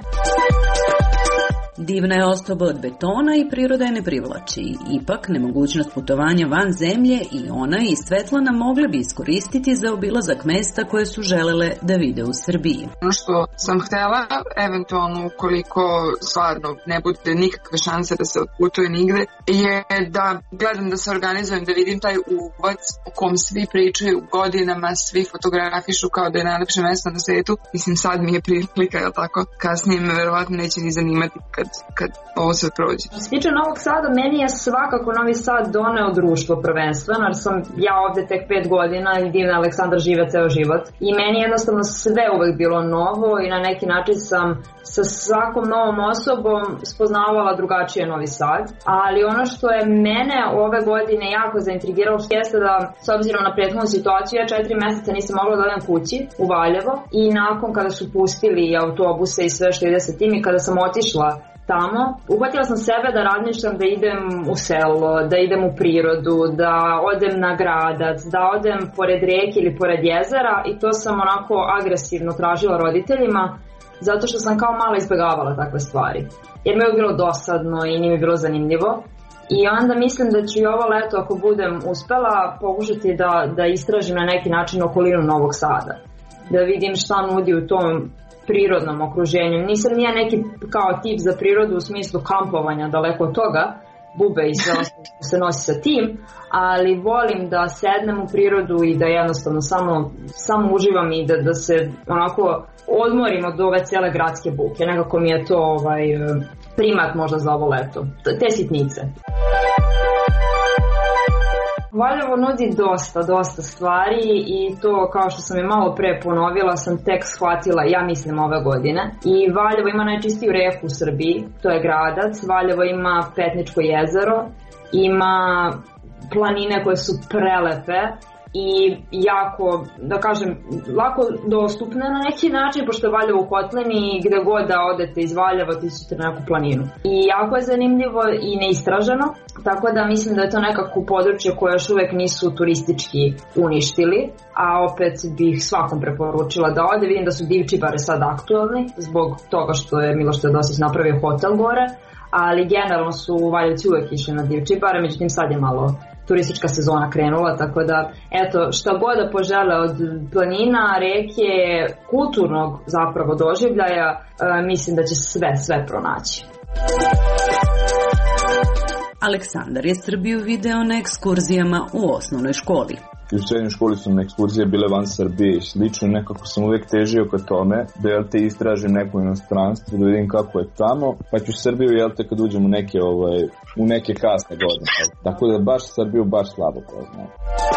Divna je ostoba od betona i priroda je ne privlači. Ipak, nemogućnost putovanja van zemlje i ona i Svetlana mogle bi iskoristiti za obilazak mesta koje su želele da vide u Srbiji. Ono što sam htela, eventualno ukoliko stvarno ne bude nikakve šanse da se otputuje nigde, je da gledam da se organizujem, da vidim taj uvac o kom svi pričaju godinama, svi fotografišu kao da je najlepše mesto na svetu. Mislim, sad mi je prilika, jel tako? Kasnije me verovatno neće ni zanimati kad ovo sve prođe. Što se tiče Novog Sada, meni je svakako Novi Sad doneo društvo prvenstveno, jer sam ja ovde tek 5 godina i divna Aleksandar žive ceo život. I meni jednostavno sve uvek bilo novo i na neki način sam sa svakom novom osobom spoznavala drugačije Novi Sad. Ali ono što je mene ove godine jako zaintrigiralo jeste da, s obzirom na prethodnu situaciju, ja 4 meseca nisam mogla da odem kući u Valjevo i nakon kada su pustili autobuse i sve što ide sa tim i kada sam otišla tamo, uhvatila sam sebe da razmišljam da idem u selo, da idem u prirodu, da odem na gradac, da odem pored reke ili pored jezera i to sam onako agresivno tražila roditeljima zato što sam kao mala izbegavala takve stvari. Jer mi je bilo dosadno i nije mi bilo zanimljivo. I onda mislim da ću i ovo leto, ako budem uspela, pokušati da istražim na neki način okolinu Novog Sada. Da vidim šta nudi u tom prirodnom okruženju. Nisam nije neki kao tip za prirodu u smislu kampovanja, daleko od toga, bube i sve se nosi sa tim, ali volim da sednem u prirodu i da jednostavno samo uživam i da se onako odmorim od ove cijele gradske buke. Nekako mi je to primat možda za ovo leto. Te sitnice. Valjevo nudi dosta stvari i to, kao što sam je malo pre ponovila, sam tek shvatila, ja mislim, ove godine. I Valjevo ima najčistiju reku u Srbiji, to je Gradac. Valjevo ima Petničko jezero, ima planine koje su prelepe i jako, da kažem, lako dostupne na neki način, pošto je Valjevo u kotlini i gde god da odete iz Valjeva ti ćete na neku planinu. I jako je zanimljivo i neistraženo, tako da mislim da je to nekako područje koje još uvek nisu turistički uništili, a opet bih svakom preporučila da ode. Vidim da su Divčibare sad aktualni zbog toga što je Miloš Teodosić napravio hotel gore, ali generalno su Valjevci uvek išli na Divčibare, međutim sad je malo turistička sezona krenula, tako da eto, šta god da požele od planina, reke, kulturnog zapravo doživljaja, mislim da će sve pronaći. Aleksandar je Srbiju video na ekskurzijama u osnovnoj školi. U srednjoj školi su mi ekskurzije bile van Srbije i slično, nekako sam uvijek težio ka tome da te istražim neko inostranstvo, da vidim kako je tamo, pa ću Srbiju kad uđem u neke kasne godine. Tako da baš Srbiju baš slabo poznam.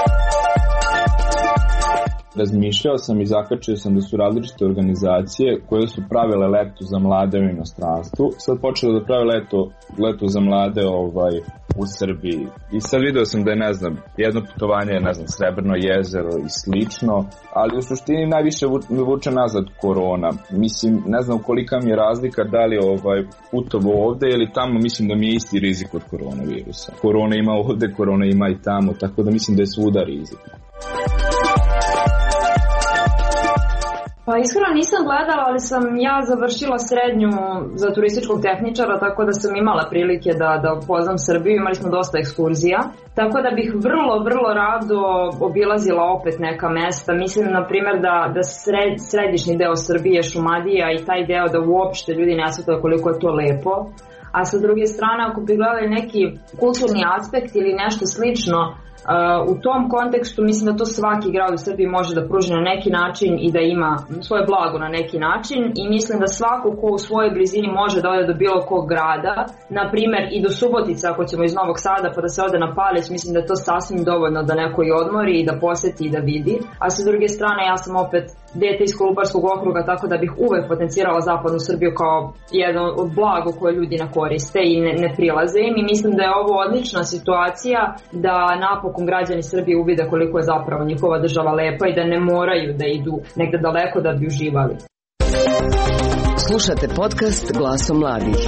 Razmišljao sam i zakačio sam da su različite organizacije koje su pravile leto za mlade u inostranstvu. Sad počelo da prave leto za mlade u Srbiji. I sad video sam da je, jedno putovanje je, Srebrno jezero i slično, ali u suštini najviše vuče nazad korona. Mislim, ne znam kolika mi je razlika da li putovo ovde ili tamo, mislim da mi je isti rizik od koronavirusa. Korona ima ovde, korona ima i tamo, tako da mislim da je svuda rizik. Pa iskreno nisam gledala, ali sam ja završila srednju za turističkog tehničara, tako da sam imala prilike da upoznam Srbiju, imali smo dosta ekskurzija. Tako da bih vrlo rado obilazila opet neka mesta. Mislim, na primjer, da središnji deo Srbije, Šumadija i taj deo da uopšte ljudi ne shvataju koliko je to lepo. A sa druge strane, ako bi gledali neki kulturni aspekt ili nešto slično, u tom kontekstu mislim da to svaki grad u Srbiji može da pruži na neki način i da ima svoje blago na neki način i mislim da svako ko u svojoj blizini može da ode do bilo kog grada, na primjer i do Subotice ako ćemo iz Novog Sada pa da se ode na Palić, mislim da je to sasvim dovoljno da neko i odmori i da poseti i da vidi, a sa druge strane ja sam opet dete iz Kolubarskog okruga, tako da bih uvek potencirala zapadnu Srbiju kao jedno od blago koje ljudi ne koriste i ne prilaze im i mislim da je ovo odlična situacija da napokon građani Srbije uvide koliko je zapravo njihova država lepa i da ne moraju da idu negde daleko da bi uživali. Slušate podcast Glasom mladih.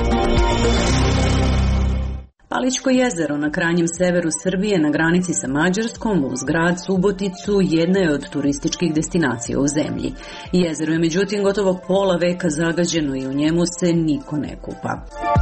Palićko jezero na krajnjem severu Srbije na granici sa Mađarskom uz grad Suboticu jedna je od turističkih destinacija u zemlji. Jezero je međutim gotovo pola veka zagađeno i u njemu se niko ne kupa.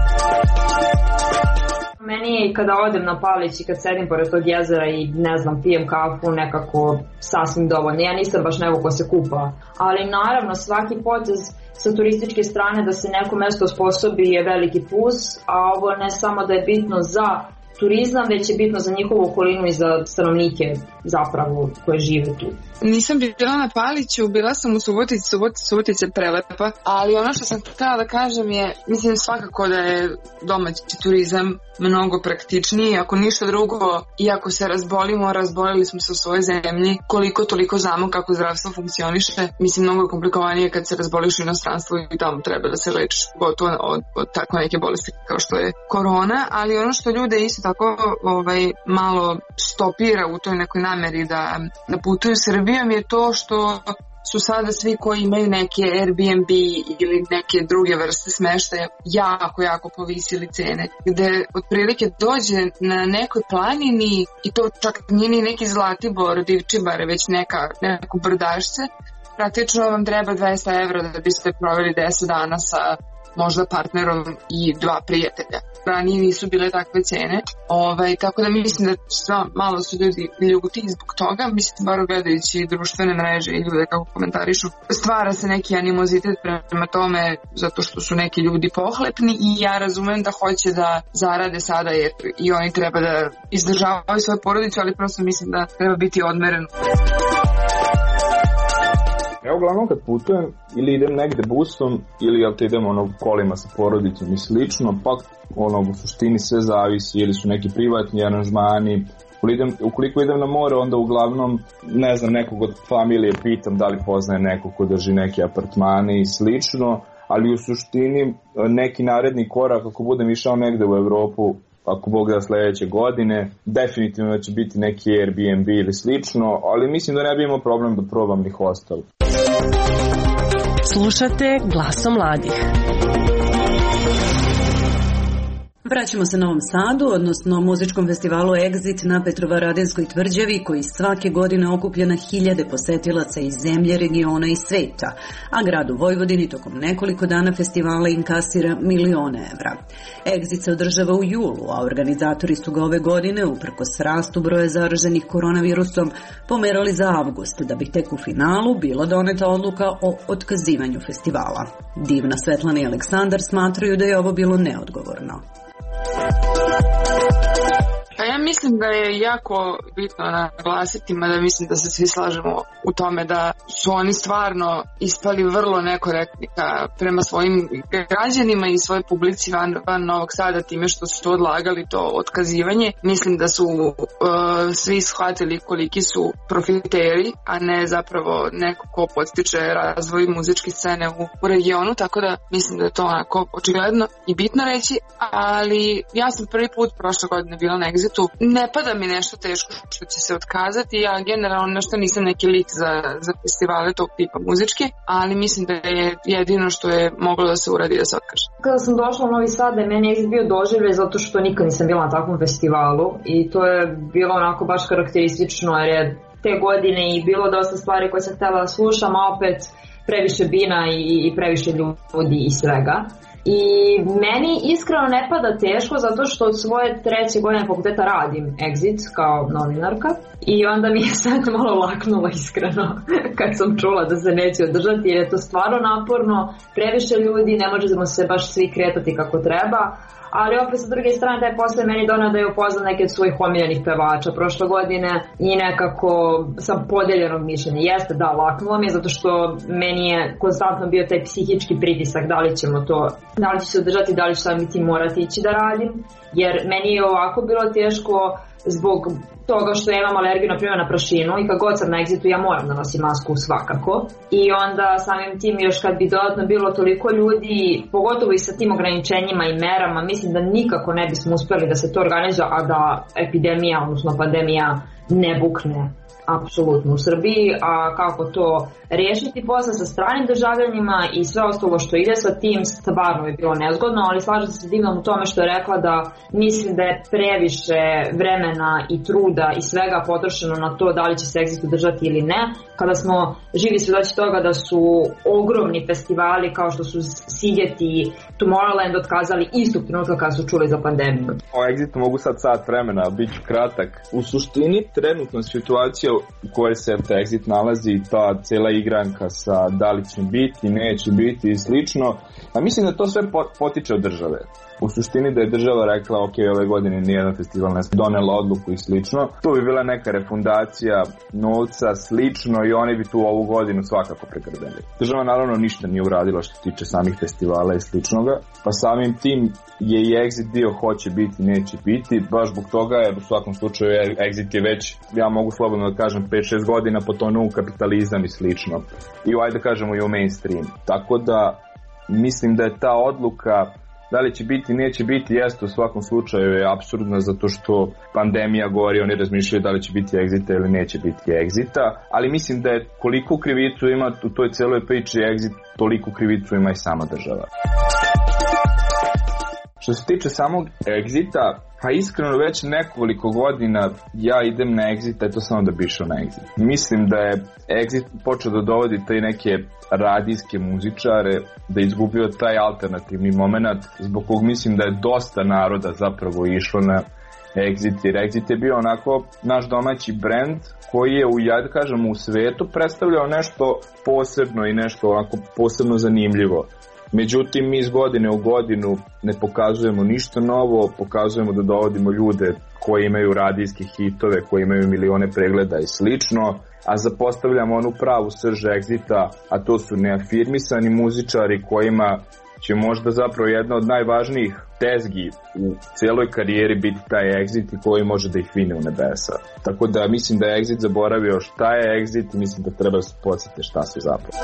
Meni je kada odem na Palić i kad sedim pored tog jezera i ne znam, pijem kafu nekako sasvim dovoljno. Ja nisam baš neko ko se kupa, ali naravno svaki potez sa turističke strane da se neko mesto osposobi je veliki plus, a ovo ne samo da je bitno za turizam, već je bitno za njihovu okolinu i za stanovnike zapravo koje žive tu. Nisam bila na Paliću, bila sam u Subotici, Subotica je prelepa, ali ono što sam htjela da kažem je, mislim svakako da je domaći turizam mnogo praktičniji, ako ništa drugo, iako se razbolili smo se u svojoj zemlji, koliko toliko znamo kako zdravstvo funkcioniše, mislim mnogo je komplikovanije kad se razboliš u inostranstvu i tamo treba da se lečiš, gotovo od tako neke bolesti kao što je korona, ali ono što ljude isto tako malo stopira u toj nekoj nameri da putuju Srbijom je to što su sada svi koji imaju neke Airbnb ili neke druge vrste smeštaja jako povisili cene, gde otprilike dođe na nekoj planini i to čak nije ni neki Zlatibor, Divčibare, već neko brdašce, praktično vam treba 200 evra da biste proveli 10 dana sa možda partnerom i 2 prijatelja. Ranije nisu bile takve cene, tako da mislim da malo su ljudi ljuti zbog toga, mislim bar gledajući društvene mreže i ljude kako komentarišu. Stvara se neki animozitet prema tome zato što su neki ljudi pohlepni i ja razumem da hoće da zarade sada jer i oni treba da izdržavaju svoju porodicu, ali prosto mislim da treba biti odmereno. Ja uglavnom kad putujem ili idem negde busom ili idem kolima sa porodicom i slično, pa u suštini sve zavisi ili su neki privatni aranžmani. Ukoliko idem na more, onda uglavnom ne znam, nekog od familije pitam da li poznaje nekog ko drži neke apartmane i slično, ali u suštini neki naredni korak ako budem išao negde u Evropu, ako Bog da sledeće godine, definitivno će biti neki Airbnb ili slično, ali mislim da ne bi imao problem da probam ni hostel. Slušate Glasom mladih. Vraćamo se Novom Sadu, odnosno muzičkom festivalu Exit na Petrovaradinskoj tvrđavi koji svake godine okuplja na hiljade posetilaca iz zemlje, regiona i sveta, a grad u Vojvodini tokom nekoliko dana festivala inkasira milione evra. Exit se održava u julu, a organizatori su ga ove godine, uprkos rastu broja zaraženih koronavirusom, pomerali za avgust, da bi tek u finalu bila doneta odluka o otkazivanju festivala. Divna, Svetlana i Aleksandar smatraju da je ovo bilo neodgovorno. Pa ja mislim da je jako bitno naglasiti, mada mislim da se svi slažemo u tome da su oni stvarno ispali vrlo nekorektni prema svojim građanima i svojoj publici van Novog Sada time što su to odlagali, to otkazivanje. Mislim da su svi shvatili koliki su profiteri, a ne zapravo neko ko podstiče razvoj muzičke scene u regionu, tako da mislim da je to onako očigledno i bitno reći, ali ja sam prvi put prošle godine bila na Exitu. Ne pada mi nešto teško što će se otkazati, ja generalno nešto nisam neki lik za festivale tog tipa muzičke, ali mislim da je jedino što je moglo da se uradi da se otkaže. Kada sam došla u Novi Sad, meni je bio doživljaj zato što nikad nisam bila na takvom festivalu i to je bilo onako baš karakteristično jer je te godine i bilo dosta stvari koje sam htjela da slušam, a opet previše bina i previše ljudi i svega. I meni iskreno ne pada teško zato što od svoje 3. godine fakulteta radim Exit kao novinarka i onda mi je sad malo laknulo iskreno kad sam čula da se neće održati jer je to stvarno naporno, previše ljudi, ne možemo se baš svi kretati kako treba. Ali opet sa druge strane taj posle meni donao da je upoznam neke od svojih omiljenih pevača prošle godine i nekako sam podeljenog mišljenja. Jeste da, laknulo mi je zato što meni je konstantno bio taj psihički pritisak da li ćemo to, da li će se održati, da li ću sam ti morati ići da radim, jer meni je ovako bilo teško zbog toga što ja imam alergiju na primjer na prašinu i kad god sam na Exitu ja moram da nosim masku svakako i onda samim tim još kad bi dodatno bilo toliko ljudi, pogotovo i sa tim ograničenjima i merama, mislim da nikako ne bismo uspeli da se to organizuje, a da epidemija, odnosno pandemija ne bukne apsolutno u Srbiji, a kako to riješiti posle sa stranim državljanima i sve ostalo što ide sa tim, stvarno je bilo nezgodno, ali slažem se s Divnom u tome što je rekla da mislim da je previše vremena i truda i svega potrošeno na to da li će se Exit držati ili ne, kada smo živi svedoci toga da su ogromni festivali kao što su Siget i Tomorrowland otkazali istog trenutka kada su čuli za pandemiju. O Exitu mogu sad sat vremena, bit ću kratak. U suštini trenutna situacija u kojoj se Exit nalazi, ta cijela igranka sa da li će biti, neće biti i slično, a mislim da to sve potiče od države. U suštini da je država rekla ok, ove godine nijedan festival ne donela odluku i slično, tu bi bila neka refundacija novca slično i oni bi tu ovu godinu svakako pregrdeli. Država naravno ništa nije uradila što tiče samih festivala i sličnoga, pa samim tim je i Exit dio hoće biti, neće biti, baš zbog toga je u svakom slučaju Exit je već, ja mogu slobodno da kažem, 5-6 godina potonuo u kapitalizam i slično. I ajde da kažemo i u mainstream. Tako da mislim da je ta odluka da li će biti, neće biti, jeste u svakom slučaju je apsurdna zato što pandemija govori, oni razmišljaju da li će biti Exita ili neće biti Exita, ali mislim da je koliko krivicu ima u toj celoj priči Exit, toliko krivicu ima i sama država. Što se tiče samog Exita, pa iskreno već nekoliko godina ja idem na Exit, eto samo da bi išao na Exit. Mislim da je Exit počeo da dovodi te neke radijske muzičare, da je izgubio taj alternativni moment, zbog kog mislim da je dosta naroda zapravo išlo na Exit, jer Exit je bio onako naš domaći brend koji je da kažemo, u svetu predstavljao nešto posebno i nešto onako posebno zanimljivo. Međutim, mi iz godine u godinu ne pokazujemo ništa novo, pokazujemo da dovodimo ljude koji imaju radijske hitove, koji imaju milione pregleda i slično, a zapostavljamo onu pravu srž Exita, a to su neafirmisani muzičari kojima će možda zapravo jedna od najvažnijih tezgi u cijeloj karijeri biti taj Exit i koji može da ih vine u nebesa. Tako da mislim da je Exit zaboravio šta je Exit i mislim da treba se podsjetiti šta se zapravo.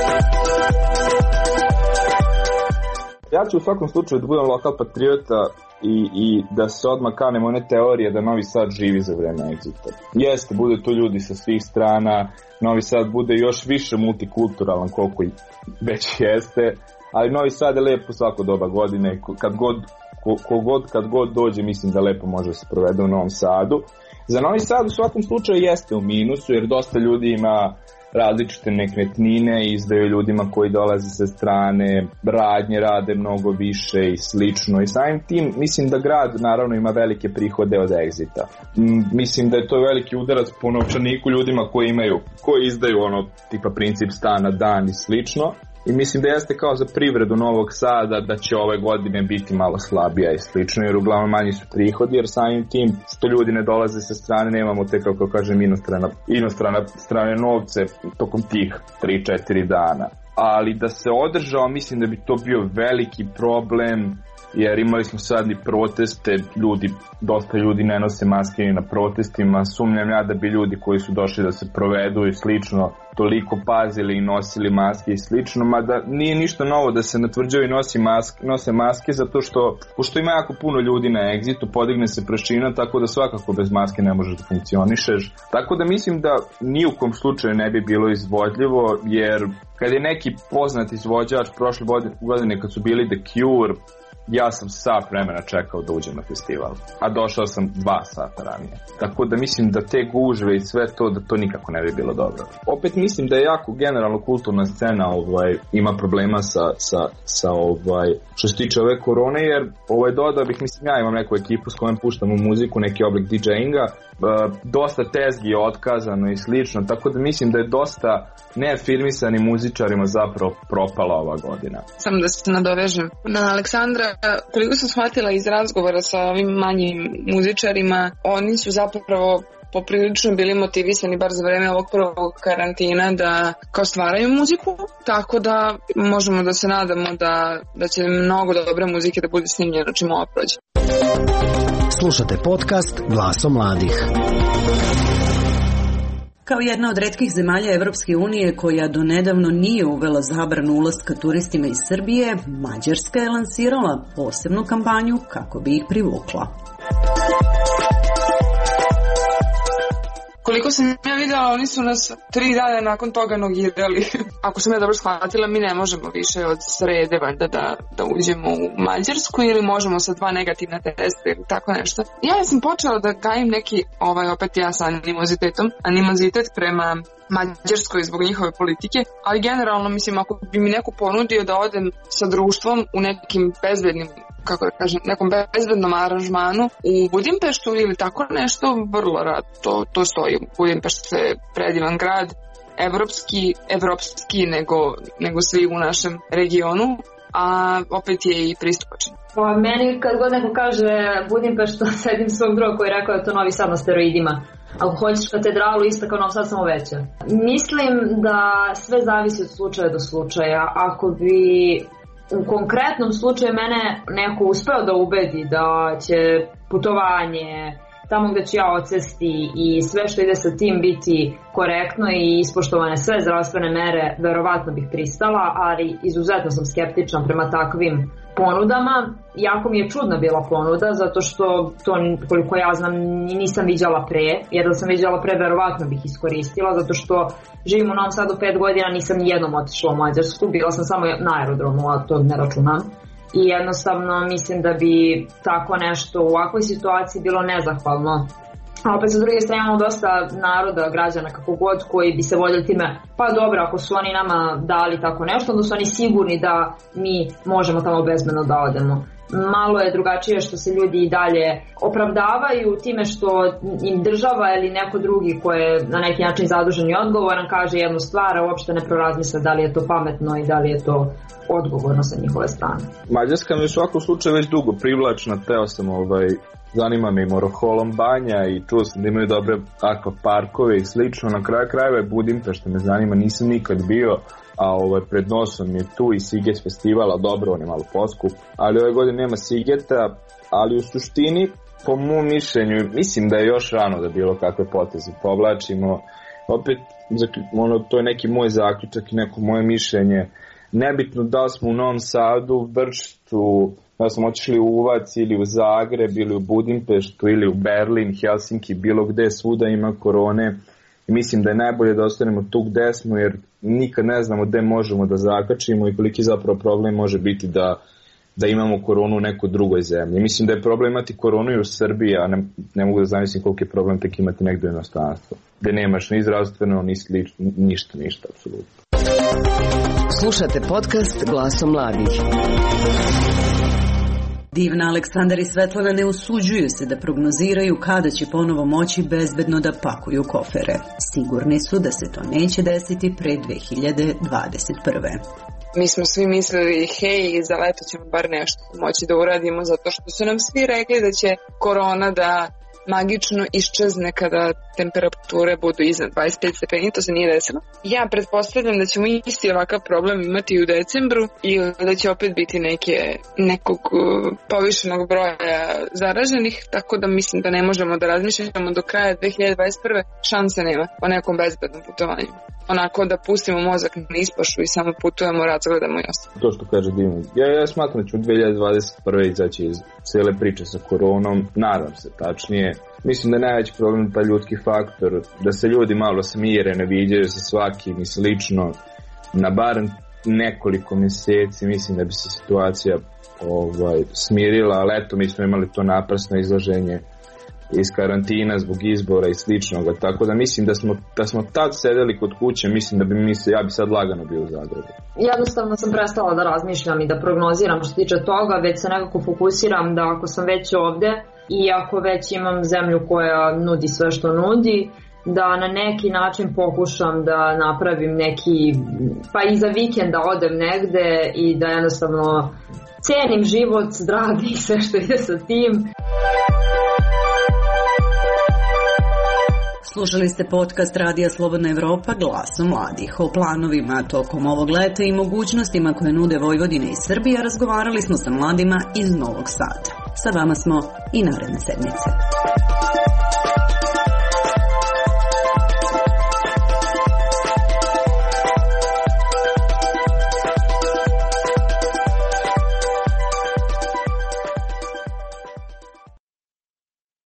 Ja ću u svakom slučaju da budem lokal patriota i da se odmah kanem one teorije da Novi Sad živi za vreme Exita. Jeste, bude tu ljudi sa svih strana, Novi Sad bude još više multikulturalan koliko i već jeste, ali Novi Sad je lepo svako doba godine, kad god dođe mislim da lepo može se provede u Novom Sadu. Za Novi Sad u svakom slučaju jeste u minusu jer dosta ljudi ima različite nekretnine, izdaju ljudima koji dolaze sa strane, radnje rade mnogo više i slično i samim tim mislim da grad naravno ima velike prihode od Exita. Mislim da je to veliki udarac po novčaniku ljudima koji izdaju ono tipa princip stana dan i slično. I mislim da jeste kao za privredu Novog Sada da će ove godine biti malo slabija i slično jer uglavnom manji su prihodi jer samim tim što ljudi ne dolaze sa strane nemamo te kako kažem inostrane strane novce tokom tih 3-4 dana. Ali da se održao mislim da bi to bio veliki problem jer imali smo sad i proteste, dosta ljudi ne nose maske ni na protestima, sumnjam ja da bi ljudi koji su došli da se provedu i slično toliko pazili i nosili maske i slično, mada nije ništa novo da se na tvrđavi nose maske zato što, pošto ima jako puno ljudi na Exitu, podigne se prašina, tako da svakako bez maske ne možeš da funkcionišeš. Tako da mislim da ni u kom slučaju ne bi bilo izvodljivo, jer kad je neki poznat izvođač prošle godine kad su bili The Cure, ja sam sat vremena čekao da uđem na festival, a došao sam 2 sata ranije. Tako da mislim da te gužve i sve to, da to nikako ne bi bilo dobro. Opet mislim da je jako generalno kulturna scena ima problema sa što se tiče ove korone, jer dodao bih, mislim, ja imam neku ekipu s kojom puštamo muziku, neki oblik DJ-inga, dosta tezgi je otkazano i slično, tako da mislim da je dosta neafirmisanim muzičarima zapravo propala ova godina. Samo da se nadovežem na Aleksandra, koliko sam shvatila iz razgovora sa ovim manjim muzičarima, oni su zapravo poprilično bili motivisani bar za vreme ovog prvog karantina da kao stvaraju muziku, tako da možemo da se nadamo da će mnogo dobre muzike da bude snimljeno čim ovo prođe. Slušate podcast Glasom mladih. Kao jedna od retkih zemalja Evropske unije koja do nedavno nije uvela zabranu ulaska turistima iz Srbije, Mađarska je lansirala posebnu kampanju kako bi ih privukla. Koliko sam ja videla, oni su nas 3 dana nakon toga nogirali. Ako sam ja dobro shvatila, mi ne možemo više od srede valjda da uđemo u Mađarsku ili možemo sa 2 negativna testa ili tako nešto. Ja sam počela da gajim neki, opet ja sa animozitet prema Mađarskoj zbog njihove politike, ali generalno mislim ako bi mi neko ponudio da odem sa društvom u nekim bezbednim, nekom bezbednom aranžmanu u Budimpeštu ili tako nešto, vrlo rad to stoji. Budimpešta je predivan grad, evropski nego svi u našem regionu, a opet je i pristupačan. Pa meni kad god neko kaže Budimpešta, sedim svog druga koji je rekao da je to Novi Sad na steroidima. Ako hoćeš katedralu, ista kao Novi Sad, samo veća. Mislim da sve zavisi od slučaja do slučaja. Ako bi u konkretnom slučaju mene neko uspeo da ubedi da će putovanje tamo gde ću ja odsesti i sve što ide sa tim biti korektno i ispoštovane sve zdravstvene mere, verovatno bih pristala, ali izuzetno sam skeptična prema takvim ponudama. Jako mi je čudna bila ponuda, zato što to, koliko ja znam, nisam viđala pre, jer da sam viđala pre, verovatno bih iskoristila, zato što živim u Novom Sadu 5 godina, nisam nijednom otišla u Mađarsku, bila sam samo na aerodromu, a to ne računam. I jednostavno mislim da bi tako nešto u ovakvoj situaciji bilo nezahvalno. A opet sa druge strane imamo dosta naroda, građana, kako god, koji bi se voljeli time, pa dobro, ako su oni nama dali tako nešto, onda su oni sigurni da mi možemo tamo bezbedno da odemo. Malo je drugačije što se ljudi i dalje opravdavaju time što im država ili neko drugi ko je na neki način zadužen i odgovoran kaže jednu stvar, a uopšte ne prorazmisle da li je to pametno i da li je to odgovorno sa njihove strane. Mađarska mi u svakom slučaju već dugo privlačna, teo sam zanima me i Moroholom banja i čuo sam da imaju dobre akvaparkove i slično. Na kraju krajeva je Budimpešta me zanima, nisam nikad bio, a pred nosom je tu i Siget festivala, dobro, on je malo poskup, ali ove godine nema Sigeta, ali u suštini, po mom mišljenju, mislim da je još rano da bilo kakve poteze povlačimo. Opet, to je neki moj zaključak i neko moje mišljenje. Nebitno da smo u Novom Sadu, Vršcu, da smo otišli u Uvac ili u Zagreb ili u Budimpeštu ili u Berlin, Helsinki, bilo gde, svuda ima korone. I mislim da je najbolje da ostanemo tu gde smo, jer nikad ne znamo gde možemo da zakačimo i koliki zapravo problem može biti da imamo koronu u nekoj drugoj zemlji. Mislim da je problem imati koronu i u Srbiji, a ne mogu da zamislim koliki je problem tek imati negdje u inostranstvu, gde nemaš ni zdravstveno, ni ništa, apsolutno. Slušate podcast Glasom mladih. Divna, Aleksandar i Svetlana ne usuđuju se da prognoziraju kada će ponovo moći bezbedno da pakuju kofere. Sigurni su da se to neće desiti pre 2021. Mi smo svi mislili, hej, za leto ćemo bar nešto moći da uradimo, zato što su nam svi rekli da će korona da magično iščezne kada temperature budu iznad 25 stepeni, to se nije desilo. Ja pretpostavljam da ćemo isti ovakav problem imati u decembru i da će opet biti nekog povišenog broja zaraženih, tako da mislim da ne možemo da razmišljamo do kraja 2021. šanse nema o nekom bezbednom putovanju. Onako da pustimo mozak na ispašu i samo putujemo, razgledamo i ostalo. To što kaže Dino. Ja smatram da ću 2021. izaći iz cijele priče sa koronom, nadam se tačnije. Mislim da je najveći problem taj ljudski faktor, da se ljudi malo smire, ne viđaju se svakim i slično. Na bar nekoliko mjeseci mislim da bi se situacija smirila, ali eto, mi smo imali to naprasno izlaženje iz karantina zbog izbora i sličnoga, tako da mislim da smo tad sedeli kod kuće, mislim da ja bi sad lagano bio u Zagrebu. Jednostavno sam prestala da razmišljam i da prognoziram što tiče toga, već se nekako fokusiram da ako sam već ovde i ako već imam zemlju koja nudi sve što nudi, da na neki način pokušam da napravim neki, pa i za vikend da odem negde i da jednostavno cenim život, zdravlje i sve što ide sa tim. Slušali ste podcast Radija Slobodna Evropa Glasom mladih. O planovima tokom ovog leta i mogućnostima koje nude Vojvodina i Srbija razgovarali smo sa mladima iz Novog Sada. Sa vama smo i naredne sedmice.